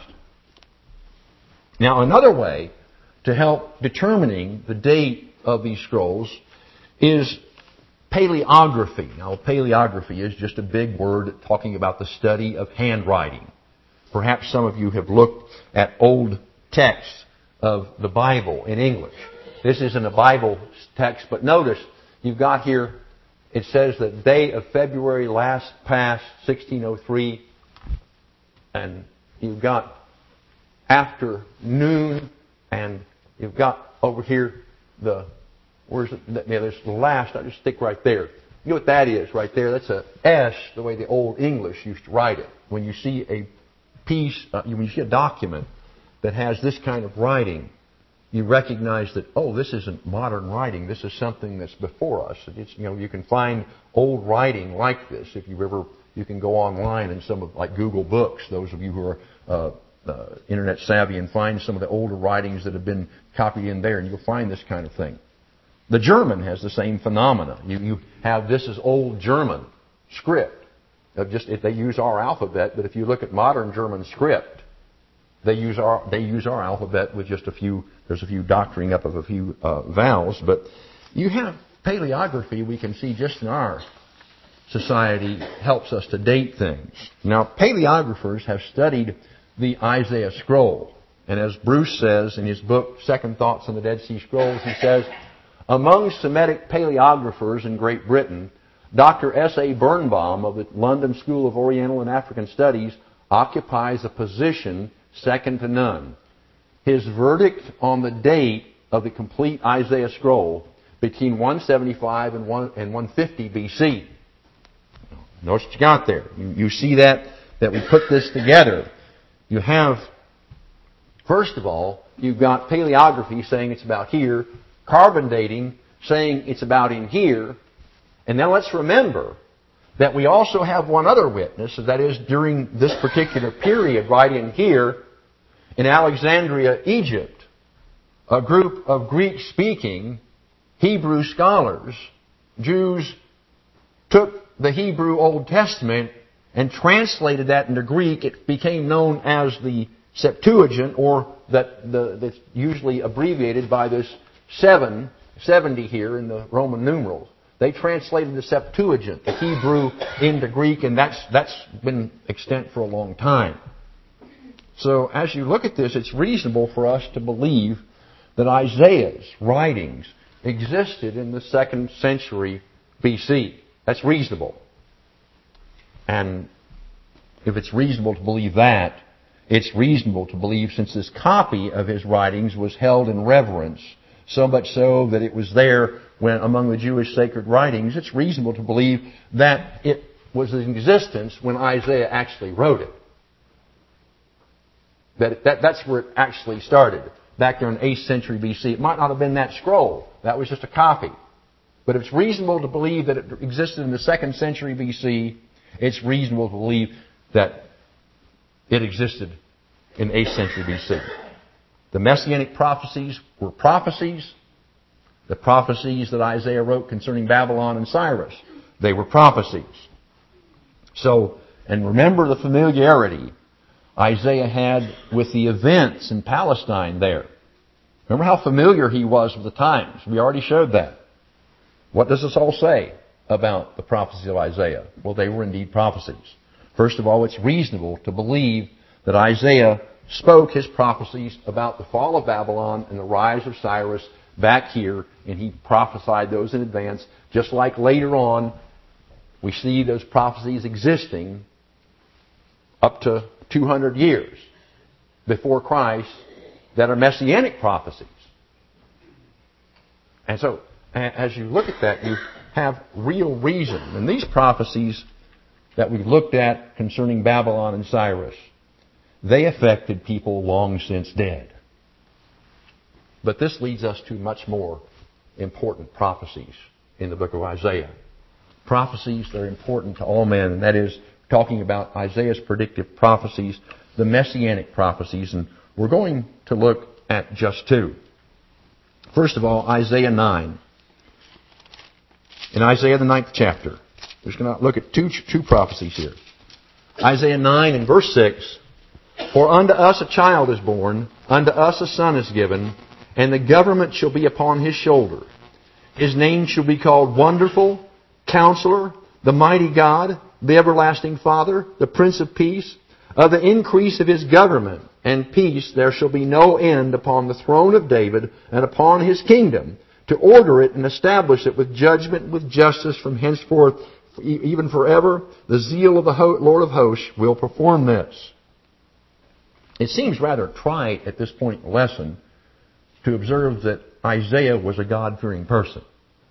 [SPEAKER 1] Now another way to help determining the date of these scrolls is paleography. Now, paleography is just a big word talking about the study of handwriting. Perhaps some of you have looked at old texts of the Bible in English. This isn't a Bible text, but notice you've got here, it says that day of February last past, 1603, and you've got afternoon, and you've got over here where's it? Yeah, there's the last. I'll just stick right there. You know what that is right there? That's a S, the way the Old English used to write it. When you see a piece, when you see a document that has this kind of writing, you recognize that, oh, this isn't modern writing. This is something that's before us. It's, you can find old writing like this if you can go online and some of like Google Books. Those of you who are internet savvy, and find some of the older writings that have been copied in there, and you'll find this kind of thing. The German has the same phenomena. You have this as old German script. If they use our alphabet, but if you look at modern German script, they use our alphabet with just there's a few doctoring up of a few vowels, but you have paleography we can see just in our society helps us to date things. Now, paleographers have studied the Isaiah scroll. And as Bruce says in his book, Second Thoughts on the Dead Sea Scrolls, he says, among Semitic paleographers in Great Britain, Dr. S.A. Birnbaum of the London School of Oriental and African Studies occupies a position second to none. His verdict on the date of the complete Isaiah scroll between 175 and 150 BC. Notice what you got there. You see that we put this together. You have, first of all, you've got paleography saying it's about here, carbon dating saying it's about in here, and now let's remember that we also have one other witness, that is during this particular period right in here, in Alexandria, Egypt, a group of Greek-speaking Hebrew scholars, Jews, took the Hebrew Old Testament and translated that into Greek. It became known as the Septuagint, or that's usually abbreviated by this 70 here in the Roman numerals. They translated the Septuagint, the Hebrew, into Greek, and that's been extant for a long time. So as you look at this, it's reasonable for us to believe that Isaiah's writings existed in the 2nd century BC. That's reasonable. And if it's reasonable to believe that, it's reasonable to believe, since this copy of his writings was held in reverence so much so that it was there when among the Jewish sacred writings. It's reasonable to believe that it was in existence when Isaiah actually wrote it. That's where it actually started, back there in 8th century BC. It might not have been that scroll. That was just a copy. But it's reasonable to believe that it existed in the 2nd century BC. It's reasonable to believe that it existed in 8th century BC. The Messianic prophecies were prophecies. The prophecies that Isaiah wrote concerning Babylon and Cyrus, they were prophecies. So, and remember the familiarity Isaiah had with the events in Palestine there. Remember how familiar he was with the times. We already showed that. What does this all say about the prophecies of Isaiah? Well, they were indeed prophecies. First of all, it's reasonable to believe that Isaiah spoke his prophecies about the fall of Babylon and the rise of Cyrus back here, and he prophesied those in advance, just like later on we see those prophecies existing up to 200 years before Christ that are messianic prophecies. And so, as you look at that, you have real reason. And these prophecies that we've looked at concerning Babylon and Cyrus, they affected people long since dead. But this leads us to much more important prophecies in the book of Isaiah. Prophecies that are important to all men, and that is talking about Isaiah's predictive prophecies, the messianic prophecies, and we're going to look at just two. First of all, Isaiah 9. In Isaiah the 9th chapter, we're just going to look at two prophecies here. Isaiah 9 and verse 6, "For unto us a child is born, unto us a son is given, and the government shall be upon his shoulder. His name shall be called Wonderful, Counselor, the Mighty God, the Everlasting Father, the Prince of Peace. Of the increase of his government and peace there shall be no end upon the throne of David and upon his kingdom, to order it and establish it with judgment and with justice from henceforth, even forever. The zeal of the Lord of hosts will perform this." It seems rather trite at this point in the lesson to observe that Isaiah was a God-fearing person.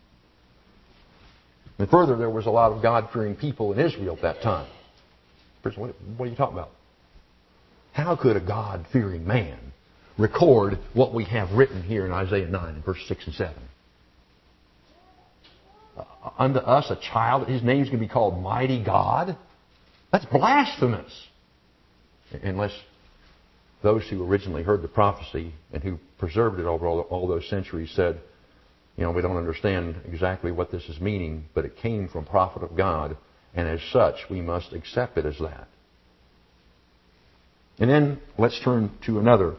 [SPEAKER 1] And further, there was a lot of God-fearing people in Israel at that time. What are you talking about? How could a God-fearing man record what we have written here in Isaiah 9 in verse 6 and 7? Unto us a child, his name's going to be called Mighty God? That's blasphemous. Unless those who originally heard the prophecy and who preserved it over all those centuries said, we don't understand exactly what this is meaning, but it came from a prophet of God, and as such, we must accept it as that. And then let's turn to another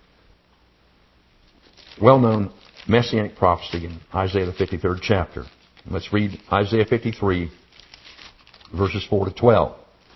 [SPEAKER 1] well-known messianic prophecy in Isaiah the 53rd chapter. Let's read Isaiah 53, verses 4 to 12.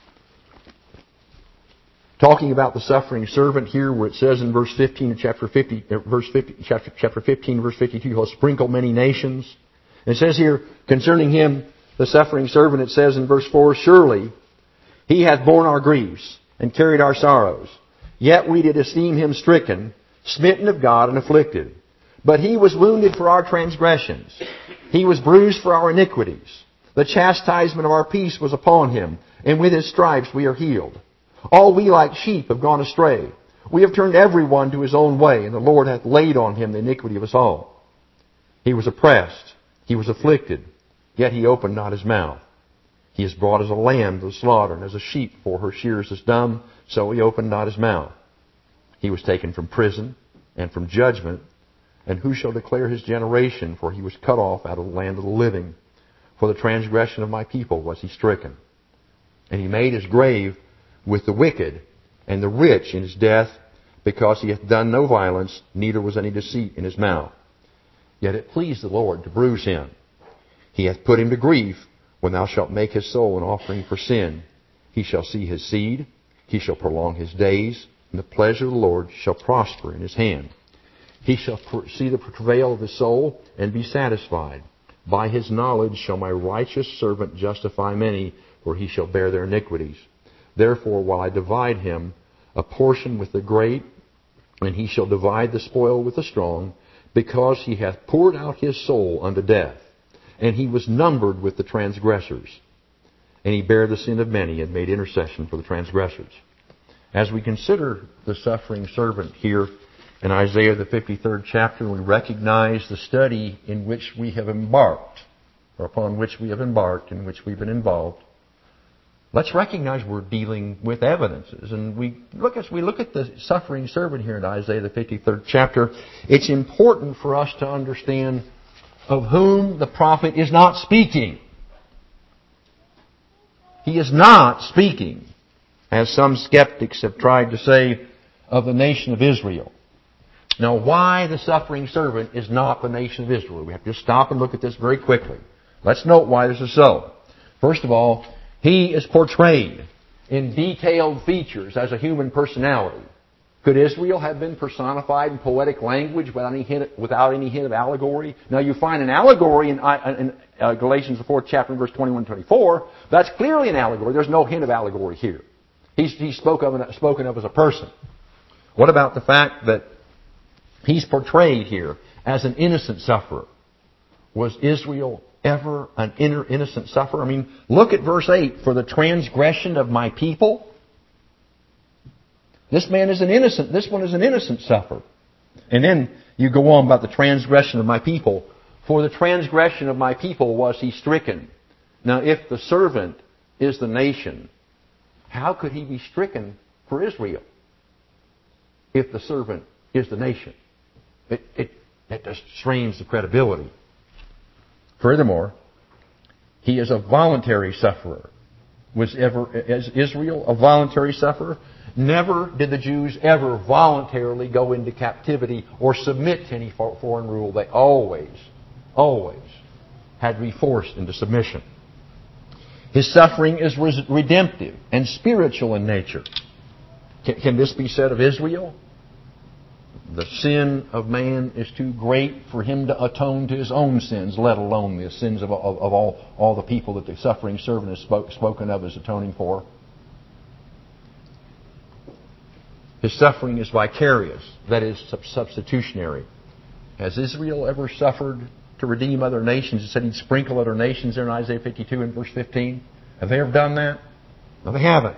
[SPEAKER 1] Talking about the suffering servant here, where it says in verse 15 of chapter 15, verse 52, he'll sprinkle many nations. And it says here concerning him, the suffering servant, it says in verse 4, "Surely he hath borne our griefs and carried our sorrows. Yet we did esteem him stricken, smitten of God, and afflicted. But he was wounded for our transgressions. He was bruised for our iniquities. The chastisement of our peace was upon him, and with his stripes we are healed. All we like sheep have gone astray. We have turned every one to his own way, and the Lord hath laid on him the iniquity of us all. He was oppressed, he was afflicted, yet he opened not his mouth. He is brought as a lamb to the slaughter, and as a sheep for her shearers is dumb, so he opened not his mouth. He was taken from prison and from judgment, and who shall declare his generation? For he was cut off out of the land of the living. For the transgression of my people was he stricken. And he made his grave with the wicked and the rich in his death, because he hath done no violence, neither was any deceit in his mouth. Yet it pleased the Lord to bruise him. He hath put him to grief. When thou shalt make his soul an offering for sin, he shall see his seed, he shall prolong his days, and the pleasure of the Lord shall prosper in his hand. He shall see the travail of his soul, and be satisfied. By his knowledge shall my righteous servant justify many, for he shall bear their iniquities. Therefore, while I divide him a portion with the great, and he shall divide the spoil with the strong, because he hath poured out his soul unto death, and he was numbered with the transgressors. And he bare the sin of many and made intercession for the transgressors. As we consider the suffering servant here in Isaiah the 53rd chapter, we recognize the study in which we have embarked, or upon which we have embarked, in which we've been involved. Let's recognize we're dealing with evidences. And as we look at the suffering servant here in Isaiah the 53rd chapter, it's important for us to understand of whom the prophet is not speaking. He is not speaking, as some skeptics have tried to say, of the nation of Israel. Now, why the suffering servant is not the nation of Israel? We have to stop and look at this very quickly. Let's note why this is so. First of all, he is portrayed in detailed features as a human personality. Could Israel have been personified in poetic language without any hint of allegory? Now, you find an allegory in Galatians the 4th chapter, verse 21 and 24. That's clearly an allegory. There's no hint of allegory here. He's spoken of as a person. What about the fact that he's portrayed here as an innocent sufferer? Was Israel ever an innocent sufferer? I mean, look at verse 8. For the transgression of my people. This one is an innocent sufferer. And then you go on about the transgression of my people. For the transgression of my people was he stricken. Now, if the servant is the nation, how could he be stricken for Israel? If the servant is the nation. That just strains the credibility. Furthermore, he is a voluntary sufferer. Was Israel a voluntary sufferer? Never did the Jews ever voluntarily go into captivity or submit to any foreign rule. They always had to be forced into submission. His suffering is redemptive and spiritual in nature. Can this be said of Israel? The sin of man is too great for him to atone to his own sins, let alone the sins of all the people that the suffering servant is spoken of as atoning for. His suffering is vicarious, that is, substitutionary. Has Israel ever suffered to redeem other nations? It said he'd sprinkle other nations there in Isaiah 52 and verse 15. Have they ever done that? No, they haven't.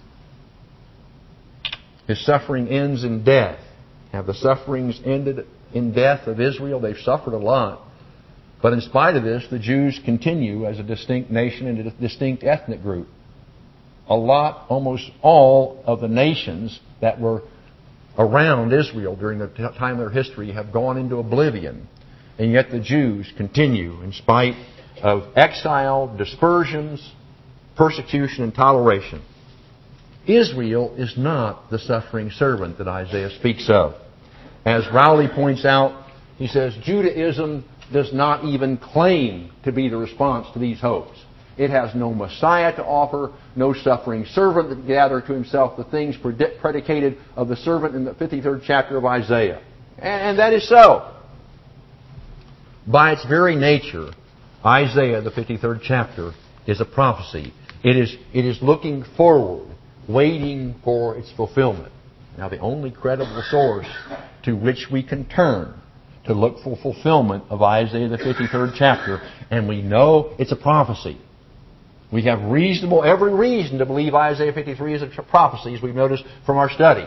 [SPEAKER 1] His suffering ends in death. Have the sufferings ended in death of Israel? They've suffered a lot. But in spite of this, the Jews continue as a distinct nation and a distinct ethnic group. Almost all of the nations that were around Israel during the time of their history have gone into oblivion. And yet the Jews continue in spite of exile, dispersions, persecution, and toleration. Israel is not the suffering servant that Isaiah speaks of. As Rowley points out, he says, Judaism does not even claim to be the response to these hopes. It has no Messiah to offer, no suffering servant that gather to himself the things predicated of the servant in the 53rd chapter of Isaiah. And that is so. By its very nature, Isaiah, the 53rd chapter, is a prophecy. It is looking forward, waiting for its fulfillment. Now, the only credible source to which we can turn to look for fulfillment of Isaiah the 53rd chapter, and we know it's a prophecy. We have every reason to believe Isaiah 53 is a prophecy, as we've noticed from our study.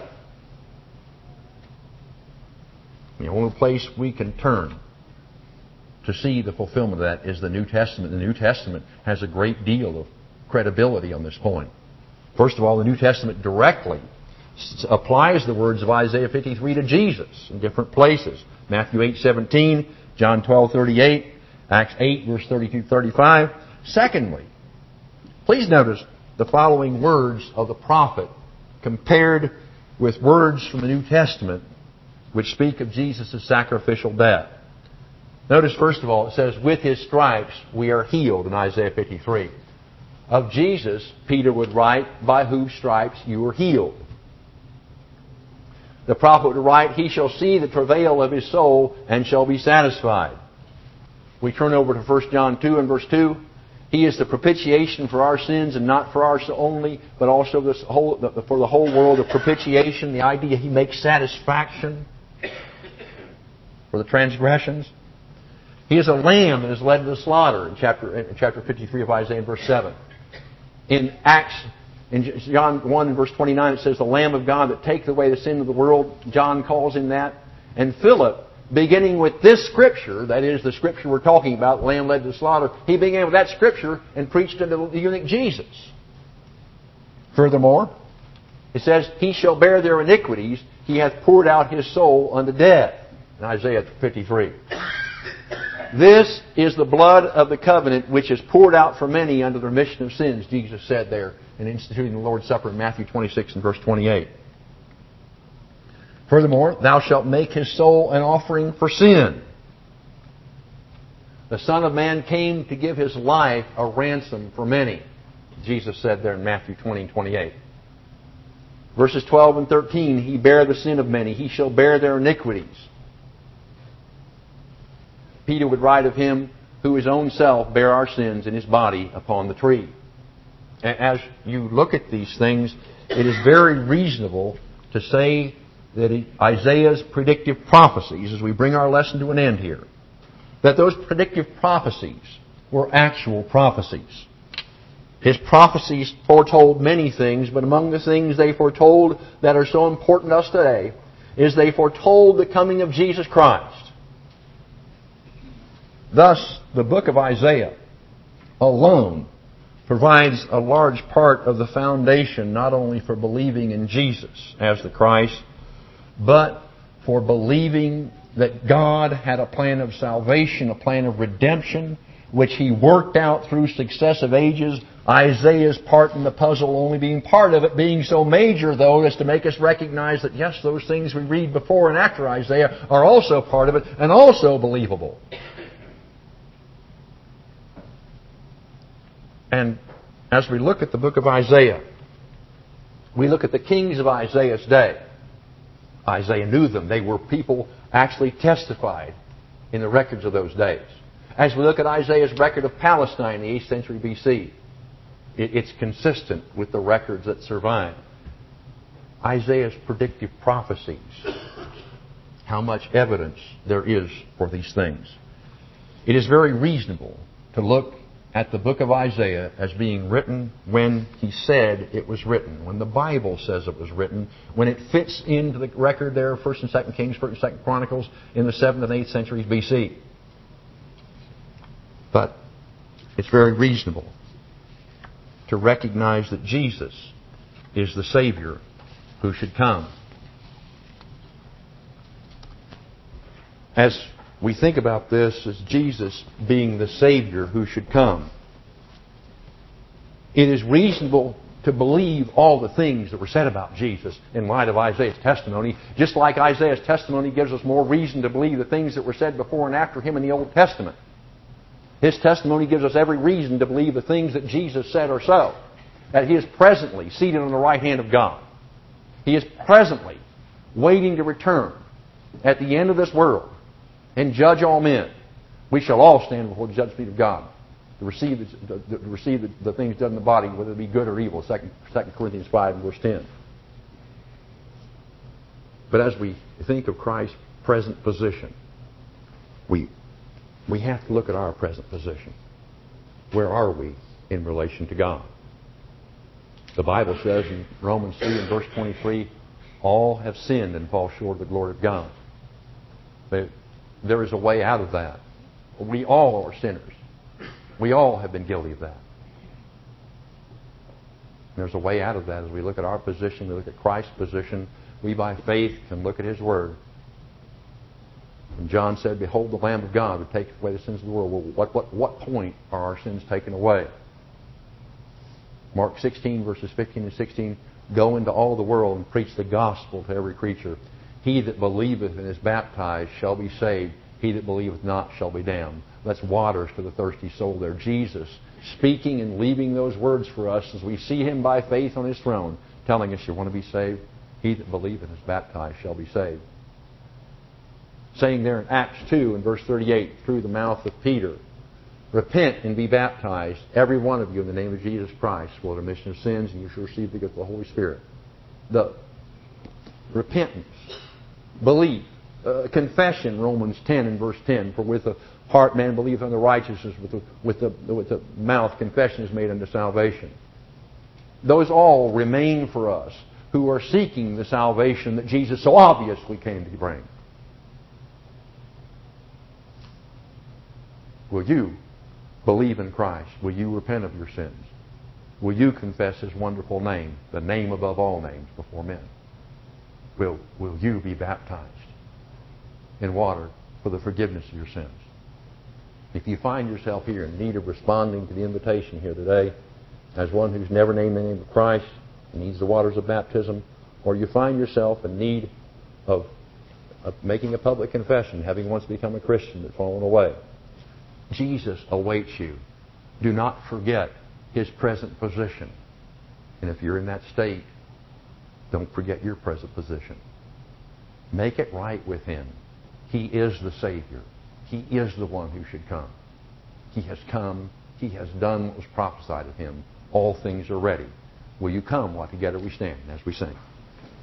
[SPEAKER 1] The only place we can turn to see the fulfillment of that is the New Testament. The New Testament has a great deal of credibility on this point. First of all, the New Testament directly applies the words of Isaiah 53 to Jesus in different places. Matthew 8:17, John 12:38, Acts 8, verse 32-35. Secondly, please notice the following words of the prophet compared with words from the New Testament which speak of Jesus' sacrificial death. Notice, first of all, it says, with His stripes we are healed in Isaiah 53. Of Jesus, Peter would write, by whose stripes you are healed. The prophet would write, he shall see the travail of his soul and shall be satisfied. We turn over to 1 John 2 and verse 2. He is the propitiation for our sins, and not for ours only, but also for the whole world. The propitiation, the idea He makes satisfaction. for the transgressions. He is a lamb that is led to the slaughter in chapter 53 of Isaiah in verse 7. In John 1 and verse 29 it says, the Lamb of God that taketh away the sin of the world. John calls him that. And Philip, beginning with this Scripture, that is the Scripture we're talking about, the Lamb led to the slaughter, he began with that Scripture and preached unto the eunuch Jesus. Furthermore, it says, he shall bear their iniquities, he hath poured out his soul unto death. In Isaiah 53. This is the blood of the covenant which is poured out for many unto the remission of sins, Jesus said there in instituting the Lord's Supper in Matthew 26 and verse 28. Furthermore, thou shalt make his soul an offering for sin. The Son of Man came to give his life a ransom for many, Jesus said there in Matthew 20 and 28. Verses 12 and 13, he bare the sin of many, he shall bear their iniquities. Peter would write of him who his own self bare our sins in his body upon the tree. As you look at these things, it is very reasonable to say that Isaiah's predictive prophecies, as we bring our lesson to an end here, that those predictive prophecies were actual prophecies. His prophecies foretold many things, but among the things they foretold that are so important to us today is they foretold the coming of Jesus Christ. Thus, the book of Isaiah alone provides a large part of the foundation not only for believing in Jesus as the Christ, but for believing that God had a plan of salvation, a plan of redemption, which He worked out through successive ages. Isaiah's part in the puzzle only being part of it, being so major, though, as to make us recognize that, yes, those things we read before and after Isaiah are also part of it and also believable. And as we look at the book of Isaiah, we look at the kings of Isaiah's day. Isaiah knew them. They were people actually testified in the records of those days. As we look at Isaiah's record of Palestine in the 8th century B.C., it's consistent with the records that survive. Isaiah's predictive prophecies, how much evidence there is for these things. It is very reasonable to look at the book of Isaiah as being written when he said it was written, when the Bible says it was written, when it fits into the record there of 1st and 2nd Kings, 1st and 2nd Chronicles in the 7th and 8th centuries B.C. But it's very reasonable to recognize that Jesus is the Savior who should come. As we think about this as Jesus being the Savior who should come, it is reasonable to believe all the things that were said about Jesus in light of Isaiah's testimony, just like Isaiah's testimony gives us more reason to believe the things that were said before and after him in the Old Testament. His testimony gives us every reason to believe the things that Jesus said are so, that He is presently seated on the right hand of God. He is presently waiting to return at the end of this world and judge all men. We shall all stand before the judgment of God to receive the things done in the body, whether it be good or evil. 2 Corinthians 5 and verse 10. But as we think of Christ's present position, we have to look at our present position. Where are we in relation to God? The Bible says in Romans 3 and verse 23, all have sinned and fall short of the glory of God. There is a way out of that. We all are sinners. We all have been guilty of that. There's a way out of that as we look at our position, we look at Christ's position. We by faith can look at His Word. When John said, behold the Lamb of God who taketh away the sins of the world, well, what point are our sins taken away? Mark 16 verses 15 and 16, go into all the world and preach the gospel to every creature. He that believeth and is baptized shall be saved. He that believeth not shall be damned. That's waters for the thirsty soul there. Jesus speaking and leaving those words for us as we see Him by faith on His throne, telling us, you want to be saved? He that believeth and is baptized shall be saved. Saying there in Acts 2 and verse 38 through the mouth of Peter, repent and be baptized, every one of you, in the name of Jesus Christ, for the remission of sins, and you shall receive the gift of the Holy Spirit. The repentance, belief, confession, Romans 10 and verse 10. For with the heart man believeth unto righteousness, with the mouth confession is made unto salvation. Those all remain for us who are seeking the salvation that Jesus so obviously came to bring. Will you believe in Christ? Will you repent of your sins? Will you confess His wonderful name, the name above all names, before men? Will you be baptized in water for the forgiveness of your sins? If you find yourself here in need of responding to the invitation here today, as one who's never named the name of Christ, needs the waters of baptism, or you find yourself in need of making a public confession, having once become a Christian but fallen away, Jesus awaits you. Do not forget His present position. And if you're in that state, don't forget your present position. Make it right with Him. He is the Savior. He is the one who should come. He has come. He has done what was prophesied of Him. All things are ready. Will you come while together we stand as we sing?